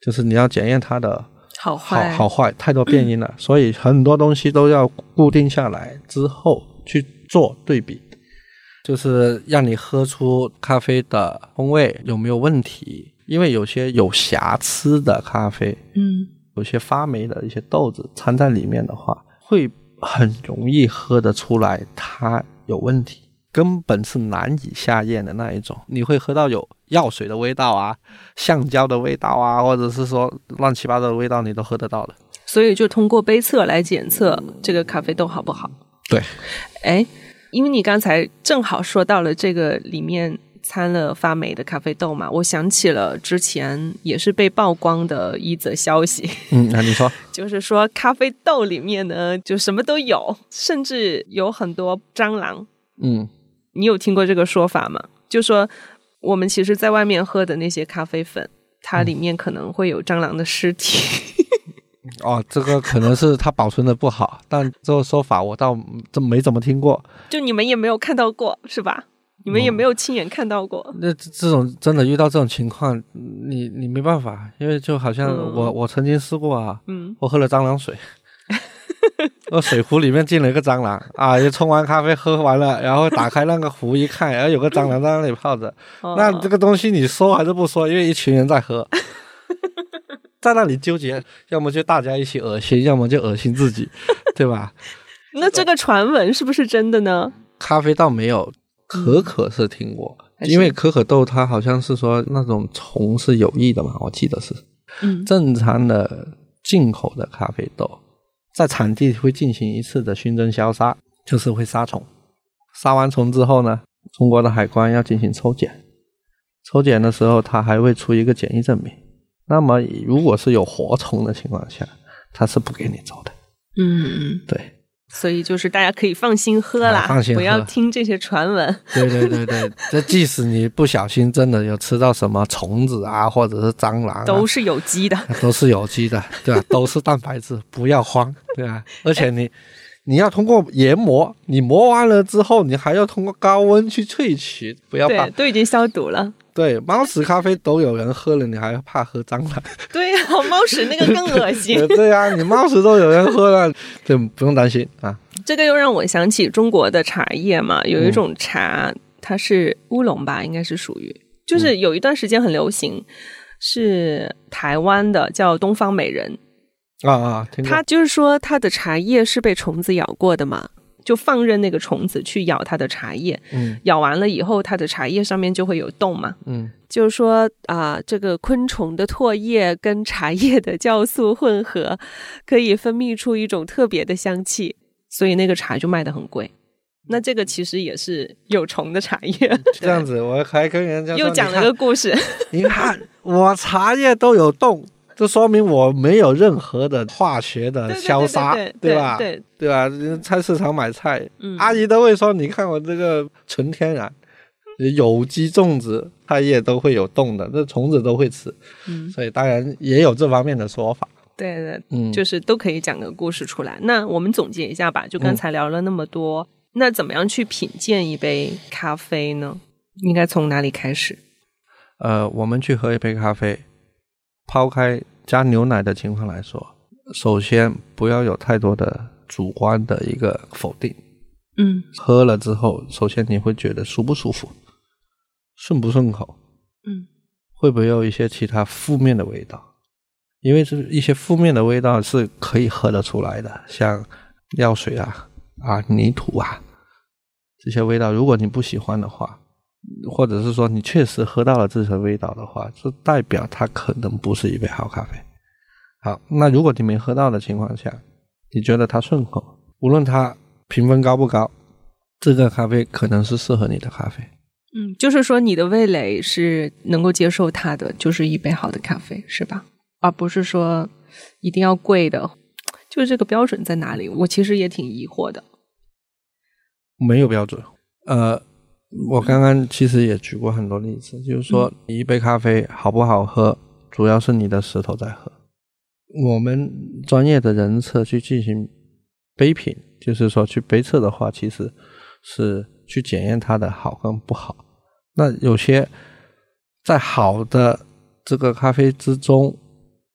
S1: 就是你要检验它的
S2: 好
S1: 坏，太多变因了，所以很多东西都要固定下来之后去做对比，就是让你喝出咖啡的风味有没有问题。因为有些有瑕疵的咖啡，有些发霉的一些豆子掺在里面的话，会很容易喝得出来它有问题，根本是难以下咽的那一种。你会喝到有药水的味道啊，橡胶的味道啊，或者是说乱七八糟的味道，你都喝得到的。
S2: 所以就通过杯测来检测这个咖啡豆好不好。
S1: 对，
S2: 因为你刚才正好说到了这个里面掺了发霉的咖啡豆嘛，我想起了之前也是被曝光的一则消息。
S1: 那你说
S2: 就是说咖啡豆里面呢就什么都有，甚至有很多蟑螂。你有听过这个说法吗？就说我们其实在外面喝的那些咖啡粉，它里面可能会有蟑螂的尸体。
S1: 这个可能是它保存的不好，但这个说法我倒没怎么听过。
S2: 就你们也没有看到过是吧？你们也没有亲眼看到过。
S1: 那这种真的遇到这种情况，你没办法，因为就好像我曾经试过啊，我喝了蟑螂水，我水壶里面进了一个蟑螂啊，也冲完咖啡喝完了，然后打开那个壶一看，然后有个蟑螂在那里泡着。那这个东西你说还是不说？因为一群人在喝，在那里纠结，要么就大家一起恶心，要么就恶心自己，对吧？
S2: 那这个传闻是不是真的呢？
S1: 咖啡倒没有，可可是听过，因为可可豆它好像是说那种虫是有益的嘛，我记得是。正常的进口的咖啡豆在产地会进行一次的熏蒸消杀，就是会杀虫。杀完虫之后呢，中国的海关要进行抽检，抽检的时候它还会出一个检疫证明。那么如果是有活虫的情况下，它是不给你走的。对，
S2: 所以就是大家可以放心喝啦，
S1: 放心喝，
S2: 不要听这些传闻。
S1: 对，这即使你不小心真的有吃到什么虫子啊，或者是蟑螂
S2: 都是有机的，
S1: 都是有机的，对吧？都是蛋白质，不要慌，对吧？而且你要通过研磨，你磨完了之后，你还要通过高温去萃取，不要怕。
S2: 对，都已经消毒了。
S1: 对，猫屎咖啡都有人喝了，你还怕喝蟑螂？
S2: 对呀，猫屎那个更恶心。
S1: 对呀，你猫屎都有人喝了，就不用担心啊。
S2: 这个又让我想起中国的茶叶嘛，有一种茶，它是乌龙吧，应该是属于，就是有一段时间很流行，是台湾的，叫东方美人。
S1: 听过。
S2: 它就是说它的茶叶是被虫子咬过的嘛，就放任那个虫子去咬它的茶叶，咬完了以后它的茶叶上面就会有洞嘛，就是说这个昆虫的唾液跟茶叶的酵素混合，可以分泌出一种特别的香气，所以那个茶就卖得很贵。那这个其实也是有虫的茶叶。
S1: 这样子我还跟人家说，
S2: 又讲了个故事。
S1: 你看我茶叶都有洞，这说明我没有任何的化学的消杀，对吧？对吧？菜市场买菜，阿姨都会说，你看我这个纯天然有机种植，菜叶都会有洞的，这虫子都会吃，所以当然也有这方面的说法。
S2: 对，就是都可以讲个故事出来。那我们总结一下吧，就刚才聊了那么多，那怎么样去品鉴一杯咖啡呢？应该从哪里开始？
S1: 我们去喝一杯咖啡，抛开加牛奶的情况来说，首先不要有太多的主观的一个否定。喝了之后，首先你会觉得舒不舒服，顺不顺口，会不会有一些其他负面的味道？因为这一些负面的味道是可以喝得出来的，像药水啊、泥土啊这些味道，如果你不喜欢的话，或者是说你确实喝到了这些味道的话，就代表它可能不是一杯好咖啡。好，那如果你没喝到的情况下，你觉得它顺口，无论它评分高不高，这个咖啡可能是适合你的咖啡。
S2: 就是说你的味蕾是能够接受它的，就是一杯好的咖啡，是吧？而不是说一定要贵的，就是这个标准在哪里？我其实也挺疑惑的。
S1: 没有标准。我刚刚其实也举过很多例子，就是说一杯咖啡好不好喝，主要是你的舌头在喝。我们专业的人测去进行杯品，就是说去杯测的话，其实是去检验它的好跟不好。那有些在好的这个咖啡之中，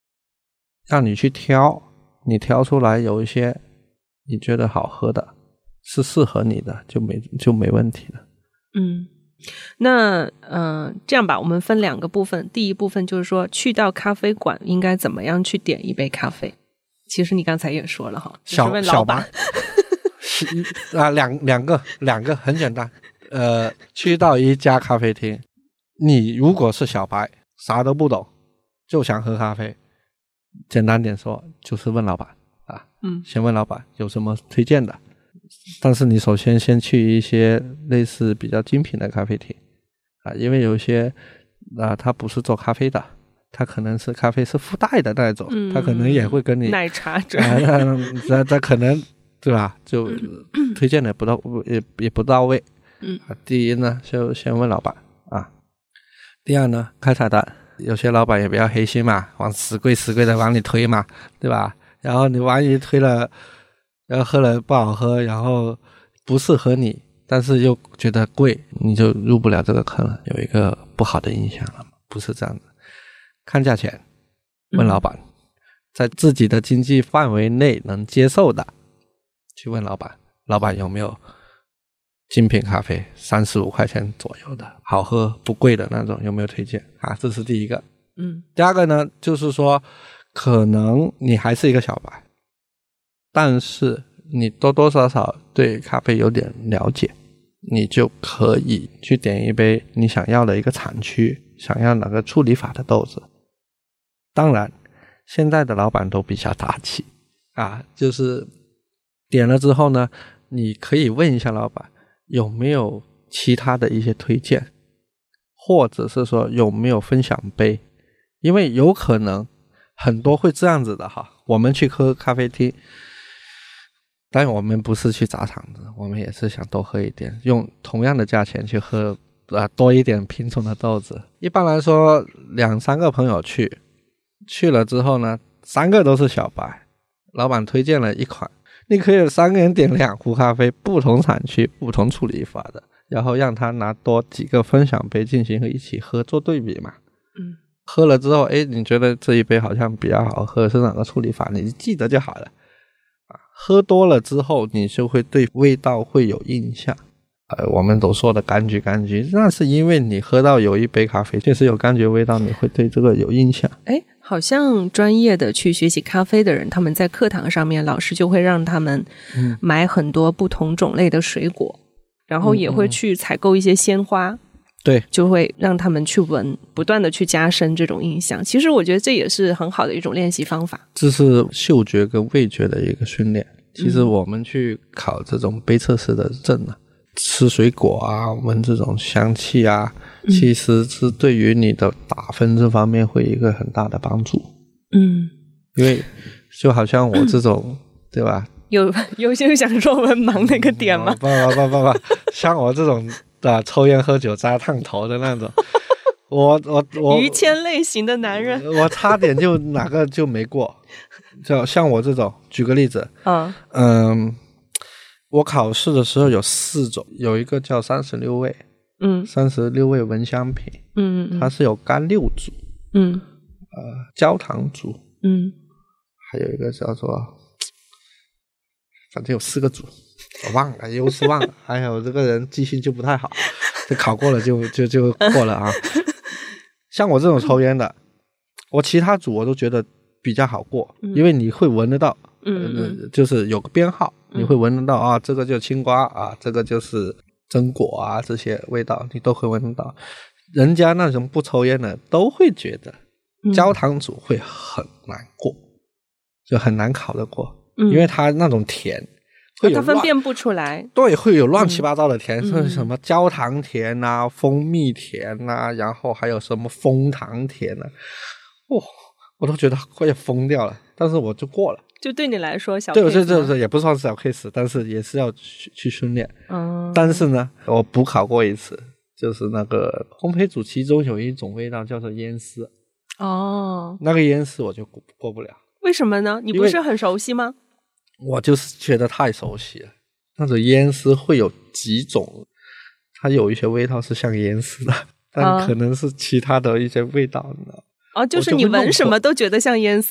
S1: 让你去挑，你挑出来有一些你觉得好喝的，是适合你的，就没问题了。
S2: 那这样吧，我们分2个部分。第一部分就是说，去到咖啡馆应该怎么样去点一杯咖啡。其实你刚才也说了哈，就是问老板。
S1: 两个很简单。去到一家咖啡厅，你如果是小白，啥都不懂，就想喝咖啡，简单点说就是问老板啊，先问老板有什么推荐的。但是你首先先去一些类似比较精品的咖啡厅啊，因为有些他不是做咖啡的，他可能是咖啡是附带的那种，他可能也会跟你
S2: 奶茶
S1: 他可能对吧，就推荐的也不到位。第一呢就先问老板啊，第二呢开菜单，有些老板也比较黑心嘛，往死贵的往你推嘛，对吧？然后你万一推了，然后喝了不好喝，然后不适合你，但是又觉得贵，你就入不了这个坑了，有一个不好的印象了。不是这样的，看价钱，问老板，在自己的经济范围内能接受的，去问老板，老板有没有精品咖啡35块钱左右的，好喝不贵的那种，有没有推荐啊？这是第一个。第二个呢，就是说可能你还是一个小白，但是你多多少少对咖啡有点了解，你就可以去点一杯你想要的一个产区，想要哪个处理法的豆子。当然现在的老板都比较大气啊，就是点了之后呢，你可以问一下老板有没有其他的一些推荐，或者是说有没有分享杯，因为有可能很多会这样子的哈。我们去喝咖啡厅，但我们不是去砸场子，我们也是想多喝一点，用同样的价钱去喝多一点品种的豆子。一般来说2-3个朋友去了之后呢，3个都是小白，老板推荐了一款，你可以3个人点2壶咖啡，不同产区不同处理法的，然后让他拿多几个分享杯进行一起喝，做对比嘛。喝了之后你觉得这一杯好像比较好喝，是哪个处理法，你记得就好了。喝多了之后你就会对味道会有印象。我们都说的柑橘，那是因为你喝到有一杯咖啡确实有柑橘味道，你会对这个有印象。
S2: 好像专业的去学习咖啡的人，他们在课堂上面老师就会让他们买很多不同种类的水果，然后也会去采购一些鲜花，
S1: 对，
S2: 就会让他们去闻，不断的去加深这种印象。其实我觉得这也是很好的一种练习方法，
S1: 这是嗅觉跟味觉的一个训练。其实我们去考这种杯测试的证吃水果啊，闻这种香气啊，其实是对于你的打分这方面会有一个很大的帮助。因为就好像我这种对吧，
S2: 有些想说文盲那个点吗？
S1: 不，像我这种抽烟喝酒扎烫头的那种我
S2: 于谦类型的男人，
S1: 我差点就哪个就没过。就像我这种，举个例子，我考试的时候有4种，有一个叫36味，36味闻香品，它是有甘六组，焦糖组，还有一个叫做，反正有4个组，我忘了，又是忘了。还有这个人记性就不太好，这考过了就过了啊。像我这种抽烟的，我其他组我都觉得比较好过，因为你会闻得到，就是有个编号，你会闻得到啊，这个就青瓜啊，这个就是榛果啊，这些味道你都会闻得到。人家那种不抽烟的都会觉得焦糖组会很难过，就很难考得过，因为它那种甜会有
S2: 它分辨不出来，
S1: 对，会有乱七八糟的甜，是什么焦糖甜啊，蜂蜜甜啊，然后还有什么枫糖甜啊，我都觉得快要疯掉了，但是我就过了。就
S2: 对你来说小
S1: case， 对，也不算是小 case， 但是也是要去训练。但是呢，我补考过一次，就是那个烘焙组其中有一种味道叫做烟丝。那个烟丝我就过不了。为什么呢？你不是很熟悉吗？我就是觉得太熟悉了。那种烟丝会有几种，它有一些味道是像烟丝的，但可能是其他的一些味道呢。就是你闻什么都觉得像烟丝。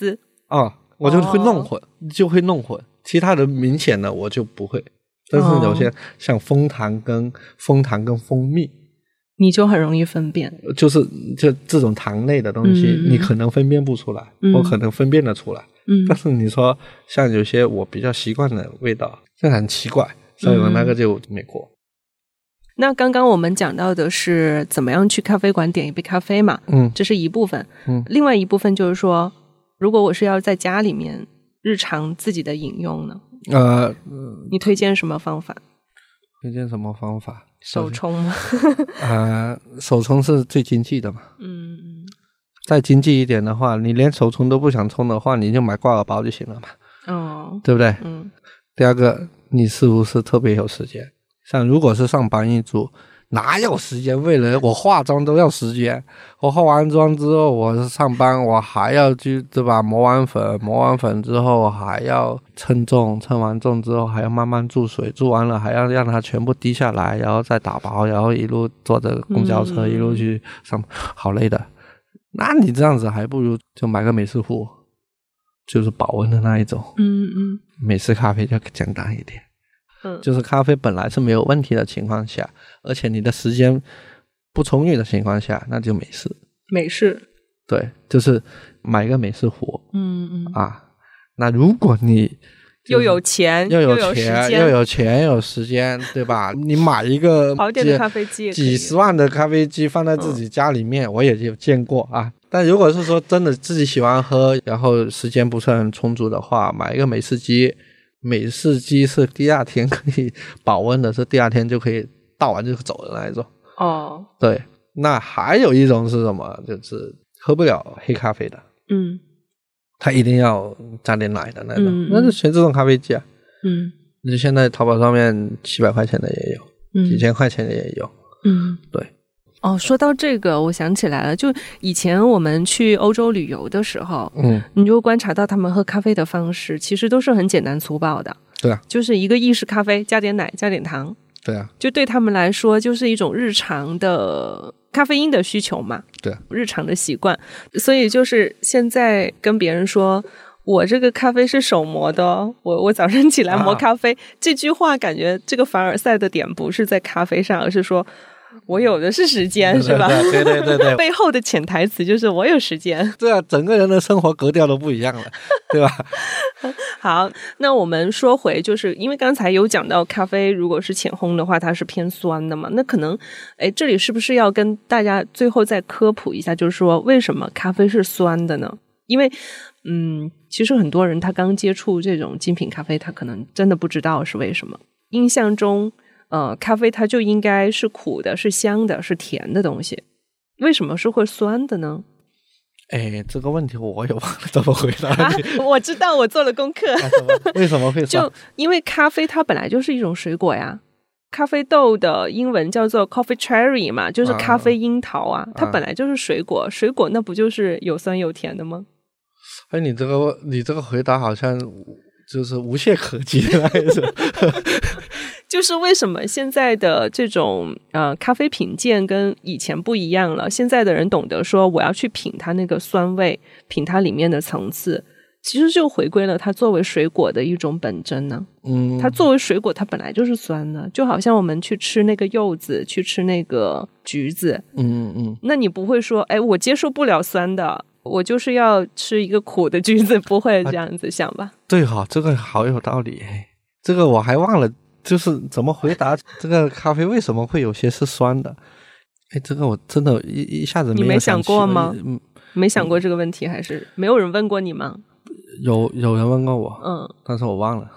S1: 我就会弄混，其他的明显的我就不会。但是有些像枫糖跟蜂蜜，
S2: 你就很容易分辨，
S1: 就这种糖类的东西，你可能分辨不出来，我可能分辨得出来，但是你说像有些我比较习惯的味道，就很奇怪，所以我那个就没过。
S2: 那刚刚我们讲到的是怎么样去咖啡馆点一杯咖啡嘛，这是一部分，另外一部分就是说，如果我是要在家里面日常自己的饮用呢？你推荐什么方法？
S1: 推荐什么方法？
S2: 手冲吗？
S1: 手冲是最经济的嘛。再经济一点的话，你连手冲都不想冲的话，你就买挂耳包就行了嘛。对不对？第二个，你是不是特别有时间？像如果是上班一族，哪有时间？为了我化妆都要时间，我化完妆之后我上班，我还要去，对吧？磨完粉之后还要称重，称完重之后还要慢慢注水，注完了还要让它全部滴下来，然后再打包，然后一路坐着公交车一路去上班，好累的。那你这样子还不如就买个美式壶，就是保温的那一种。美式咖啡就简单一点。就是咖啡本来是没有问题的情况下，而且你的时间不充裕的情况下，那就美式，对，就是买一个美式壶。那如果你
S2: 又有钱又
S1: 有时间，对吧？你买一个
S2: 好点的咖啡机，
S1: 几十万的咖啡机放在自己家里面，我也有见过啊。但如果是说真的自己喜欢喝，然后时间不是很充足的话，买一个美式机。美式机是第二天可以保温的，是第二天就可以倒完就走的那一种。对。那还有一种是什么？就是喝不了黑咖啡的。它一定要加点奶的那种。那是全自动咖啡机啊。你现在淘宝上面700块钱的也有，几千块钱的也有。对。
S2: 说到这个我想起来了，就以前我们去欧洲旅游的时候，你就观察到他们喝咖啡的方式其实都是很简单粗暴的。
S1: 对啊，
S2: 就是一个意式咖啡，加点奶，加点糖。
S1: 对啊，
S2: 就对他们来说就是一种日常的咖啡因的需求嘛。
S1: 对啊，
S2: 日常的习惯。所以就是现在跟别人说我这个咖啡是手磨的哦，我早上起来磨咖啡，这句话感觉这个凡尔赛的点不是在咖啡上，而是说我有的是时间，是吧？
S1: 对
S2: 背后的潜台词就是我有时间。
S1: 对啊，整个人的生活格调都不一样了，对吧？
S2: 好，那我们说回，就是因为刚才有讲到咖啡如果是浅烘的话它是偏酸的嘛，那可能这里是不是要跟大家最后再科普一下，就是说为什么咖啡是酸的呢？因为其实很多人他刚接触这种精品咖啡，他可能真的不知道是为什么。印象中咖啡它就应该是苦的，是香的，是甜的东西，为什么是会酸的呢？
S1: 这个问题我也忘了怎么回答你。
S2: 我知道，我做了功课。
S1: 为什么会酸？
S2: 就因为咖啡它本来就是一种水果呀，咖啡豆的英文叫做 coffee cherry 嘛，就是咖啡樱桃啊，它本来就是水果，水果那不就是有酸有甜的吗？
S1: 你这个回答好像就是无懈可击的那一种。
S2: 就是为什么现在的这种咖啡品鉴跟以前不一样了，现在的人懂得说我要去品它那个酸味，品它里面的层次，其实就回归了它作为水果的一种本真呢。它作为水果它本来就是酸的，就好像我们去吃那个柚子，去吃那个橘子，那你不会说我接受不了酸的，我就是要吃一个苦的橘子，不会这样子想吧？
S1: 对哈，这个好有道理。这个我还忘了就是怎么回答这个咖啡为什么会有些是酸的。这个我真的一下子没有想起。
S2: 你没想过吗？没想过这个问题，还是没有人问过你吗？
S1: 有人问过我，但是我忘了。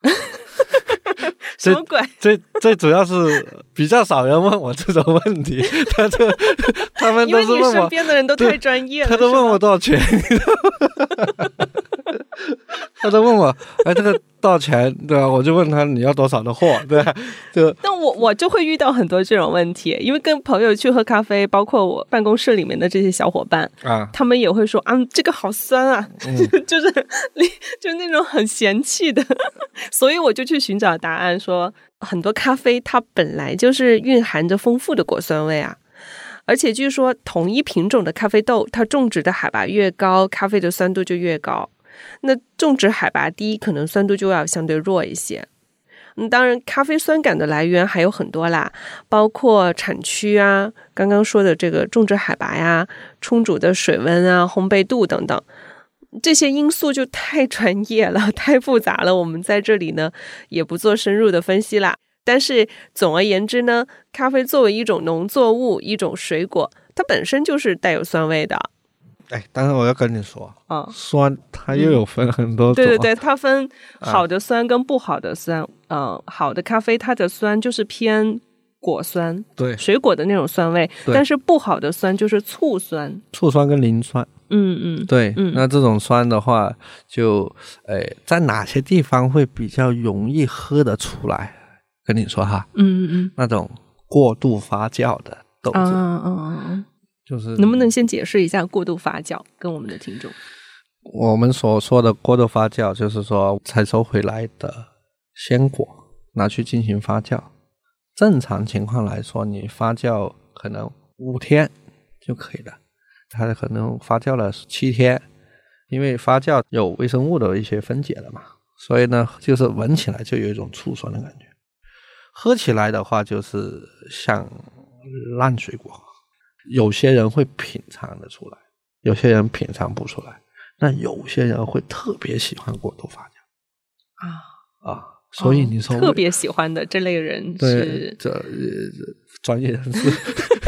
S2: 什么鬼？
S1: 最主要是比较少人问我这种问题，他们都是问我，因为你
S2: 身边的人都太专业了，
S1: 他都问我多少钱。他都问我这个多少钱，对啊，我就问他你要多少的货，对啊，
S2: 但我就会遇到很多这种问题，因为跟朋友去喝咖啡，包括我办公室里面的这些小伙伴他们也会说这个好酸啊，就是那种很嫌弃的。所以我就去寻找答案，说很多咖啡它本来就是蕴含着丰富的果酸味啊，而且据说同一品种的咖啡豆它种植的海拔越高，咖啡的酸度就越高。 那种植海拔低，可能酸度就要相对弱一些。当然咖啡酸感的来源还有很多啦，包括产区啊，刚刚说的这个种植海拔呀，充足的水温啊，烘焙度等等，这些因素就太专业了，太复杂了，我们在这里呢也不做深入的分析啦。但是总而言之呢，咖啡作为一种农作物，一种水果，它本身就是带有酸味的。
S1: 但是我要跟你说，酸它又有分很多种。
S2: 对对对，它分好的酸跟不好的酸。好的咖啡它的酸就是偏果酸，
S1: 对，
S2: 水果的那种酸味，但是不好的酸就是醋酸，
S1: 醋酸跟磷酸。对，那这种酸的话就在哪些地方会比较容易喝得出来？跟你说哈，那种过度发酵的豆子，就是
S2: 能不能先解释一下过度发酵，跟我们的听众？
S1: 我们所说的过度发酵，就是说采收回来的鲜果拿去进行发酵。正常情况来说，你发酵可能5天就可以了，它可能发酵了7天，因为发酵有微生物的一些分解了嘛，所以呢，就是闻起来就有一种醋酸的感觉。喝起来的话，就是像烂水果。有些人会品尝得出来，有些人品尝不出来，那有些人会特别喜欢过度发酵所以你说
S2: 特别喜欢的这类人是
S1: 这专业人士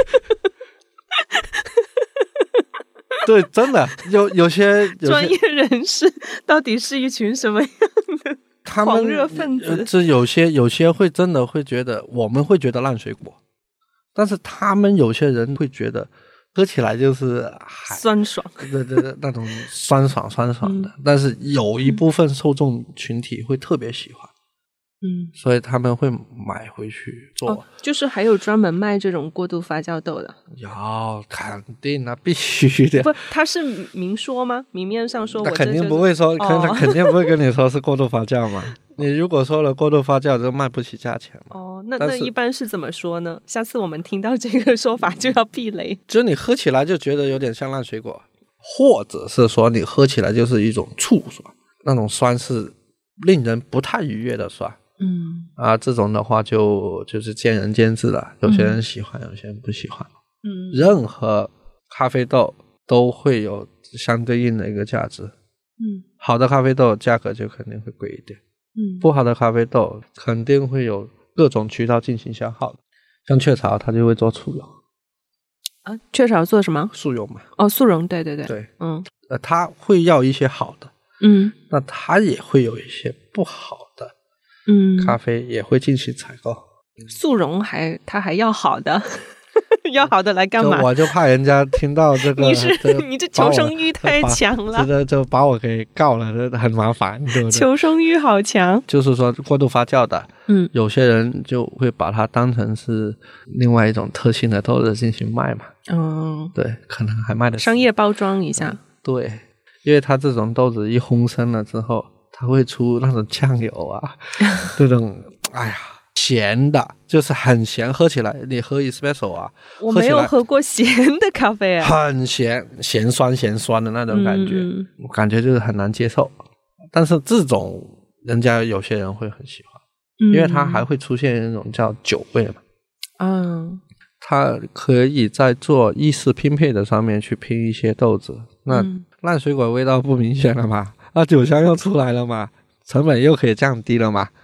S1: 对，真的有些
S2: 专业人士到底是一群什么样的狂热分子？
S1: 这有些会真的会觉得，我们会觉得烂水果，但是他们有些人会觉得喝起来就是
S2: 酸爽，
S1: 对，那种酸爽的，但是有一部分受众群体会特别喜欢，所以他们会买回去做。
S2: 就是还有专门卖这种过度发酵豆的？
S1: 有，肯定啊，必须的。
S2: 不，他是明说吗？明面上说我
S1: 肯定不会说，他肯定不会跟你说是过度发酵嘛。你如果说了过度发酵，就卖不起价钱嘛。
S2: 那一般是怎么说呢？下次我们听到这个说法就要避雷。
S1: 就是你喝起来就觉得有点像烂水果，或者是说你喝起来就是一种醋酸，那种酸是令人不太愉悦的酸。这种的话就是见仁见智了，有些人喜欢，有些人不喜欢。任何咖啡豆都会有相对应的一个价值。好的咖啡豆价格就肯定会贵一点。不好的咖啡豆肯定会有各种渠道进行消耗的，像雀巢它就会做醋油。
S2: 雀巢做什么？
S1: 速溶嘛。
S2: 速溶，对。
S1: 它会要一些好的，那它也会有一些不好的，咖啡也会进行采购。
S2: 速溶它还要好的要好的来干嘛？
S1: 我就怕人家听到这个
S2: 你这求生欲太强了，
S1: 就把我给告了，这很麻烦，对不对？
S2: 求生欲好强。
S1: 就是说过度发酵的，有些人就会把它当成是另外一种特性的豆子进行卖嘛。对，可能还卖的
S2: 商业包装一下。
S1: 对，因为它这种豆子一烘生了之后，它会出那种酱油啊这种咸的，就是很咸，喝起来你喝 espresso
S2: 我没有喝过咸的咖啡
S1: 很咸酸的那种感觉，我感觉就是很难接受。但是这种人家有些人会很喜欢，因为它还会出现那种叫酒味嘛。它可以在做意式拼配的上面去拼一些豆子，那烂水果味道不明显了嘛，酒香又出来了嘛，成本又可以降低了嘛。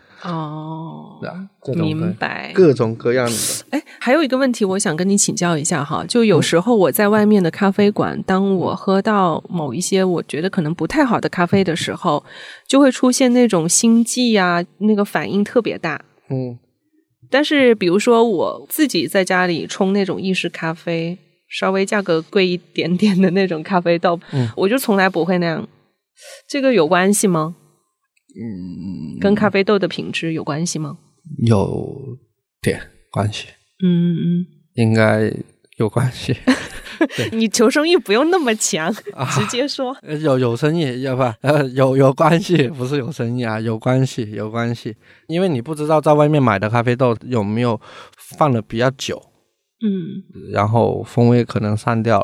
S2: 明白，
S1: 各种各样的。
S2: 还有一个问题我想跟你请教一下哈，就有时候我在外面的咖啡馆，当我喝到某一些我觉得可能不太好的咖啡的时候，就会出现那种心悸那个反应特别大。但是比如说我自己在家里冲那种意式咖啡，稍微价格贵一点点的那种咖啡豆，我就从来不会那样。这个有关系吗？跟咖啡豆的品质有关系吗？
S1: 有点关系。应该有关系。
S2: 你求生欲不用那么强，直接说。
S1: 有生意要不有关系，不是有生意有关系。因为你不知道在外面买的咖啡豆有没有放了比较久，然后风味可能散掉了，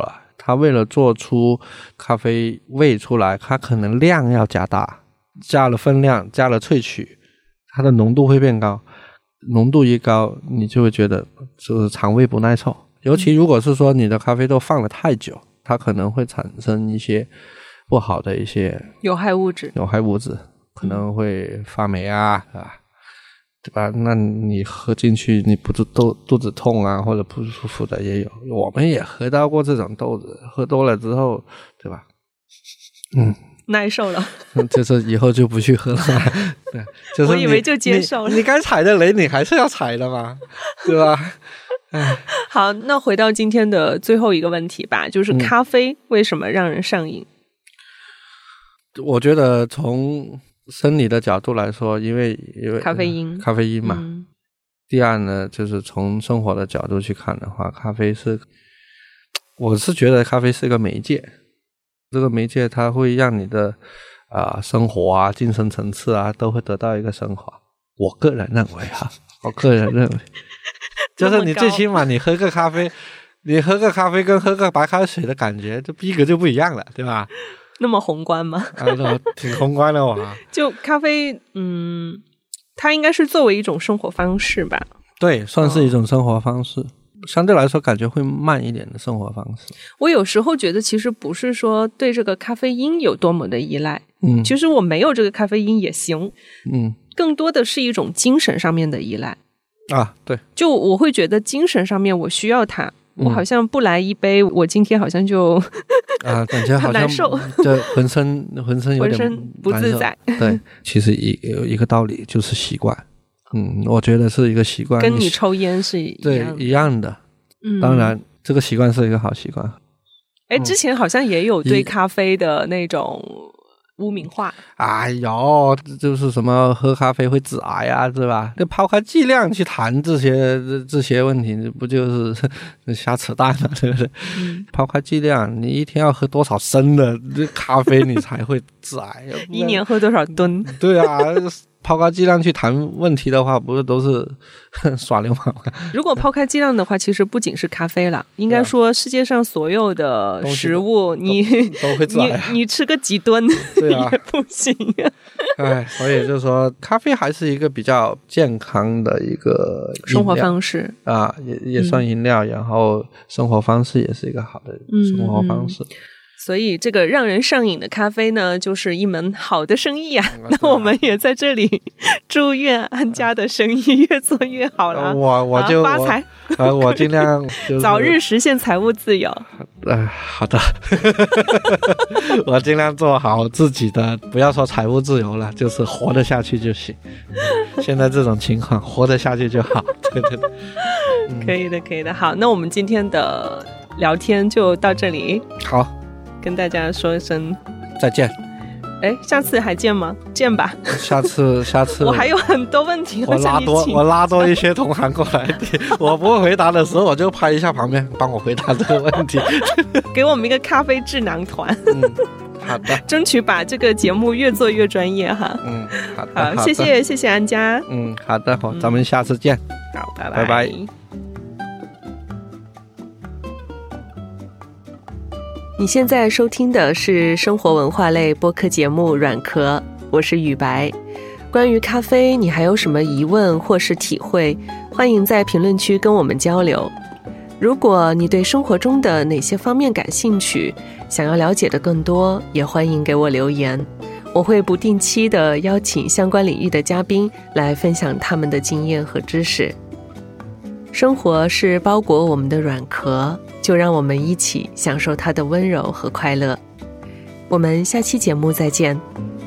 S1: 它为了做出咖啡味出来，它可能量要加大，加了分量，加了萃取，它的浓度会变高，浓度一高你就会觉得就是肠胃不耐受，尤其如果是说你的咖啡豆放了太久，它可能会产生一些不好的一些
S2: 有害物质，
S1: 可能会发霉啊，对吧？那你喝进去你不是肚子痛啊或者不舒服的也有，我们也喝到过这种豆子，喝多了之后，对吧？
S2: 耐受了，
S1: 就是以后就不去喝了。对，就是
S2: 我以为就接受了。
S1: 你该踩的雷你还是要踩的嘛，对吧？
S2: 好，那回到今天的最后一个问题吧，就是咖啡为什么让人上瘾？
S1: 我觉得从生理的角度来说，因为咖啡因嘛。第二呢，就是从生活的角度去看的话，我是觉得咖啡是一个媒介，这个媒介它会让你的生活啊、精神层次啊都会得到一个升华。我个人认为就是你最起码你喝个咖啡跟喝个白开水的感觉就逼格就不一样了，对吧？
S2: 那么宏观吗？
S1: 挺宏观的哇。
S2: 就咖啡它应该是作为一种生活方式吧。
S1: 对，算是一种生活方式，相对来说感觉会慢一点的生活方式。
S2: 我有时候觉得其实不是说对这个咖啡因有多么的依赖，其实我没有这个咖啡因也行，更多的是一种精神上面的依赖
S1: 啊。对，就
S2: 我会觉得精神上面我需要它，我好像不来一杯，我今天好像就
S1: 感觉好像
S2: 很难受，
S1: 对，浑身有点
S2: 不自在。
S1: 对，其实有一个道理就是习惯。我觉得是一个习惯，
S2: 跟你抽烟是
S1: 一样的。当然这个习惯是一个好习惯。
S2: 之前好像也有对咖啡的那种污名化。
S1: 哎呦，就是什么喝咖啡会致癌啊，对吧？就抛开剂量去谈这些问题，不就是瞎扯淡吗？对不对？抛开剂量，你一天要喝多少升的咖啡你才会致癌？
S2: 一年喝多少吨？
S1: 对啊。抛开剂量去谈问题的话，不是都是耍流氓吗？
S2: 如果抛开剂量的话，其实不仅是咖啡了，应该说世界上所有的食物，
S1: 都会致癌。
S2: 你吃个几吨
S1: 对啊，
S2: 也不行啊。
S1: 所以就是说，咖啡还是一个比较健康的一个
S2: 生活方式
S1: 啊，也算饮料，然后生活方式也是一个好的生活方式。
S2: 所以这个让人上瘾的咖啡呢，就是一门好的生意啊。那我们也在这里祝愿安家的生意越做越好了。
S1: 我就
S2: 发财。
S1: 我尽量
S2: 早日实现财务自由。
S1: 好的。我尽量做好自己的，不要说财务自由了，就是活得下去就行。现在这种情况，活得下去就好。对。
S2: 可以的。好，那我们今天的聊天就到这里。
S1: 好。
S2: 跟大家说一声
S1: 再见。
S2: 下次还见吗？见吧。
S1: 下次
S2: 我还有很多问题
S1: 我拉多一些同行过来。我不会回答的时候我就拍一下旁边帮我回答这个问题。
S2: 给我们一个咖啡智囊团。
S1: 好的。
S2: 争取把这个节目越做越专业哈。
S1: 好的。
S2: 好，谢谢安家。
S1: 好的。咱们下次见。
S2: 好，
S1: 拜拜。
S2: 你现在收听的是生活文化类播客节目《软壳》，我是雨白。关于咖啡，你还有什么疑问或是体会？欢迎在评论区跟我们交流。如果你对生活中的哪些方面感兴趣，想要了解的更多，也欢迎给我留言。我会不定期的邀请相关领域的嘉宾来分享他们的经验和知识。生活是包裹我们的软壳，就让我们一起享受它的温柔和快乐。我们下期节目再见。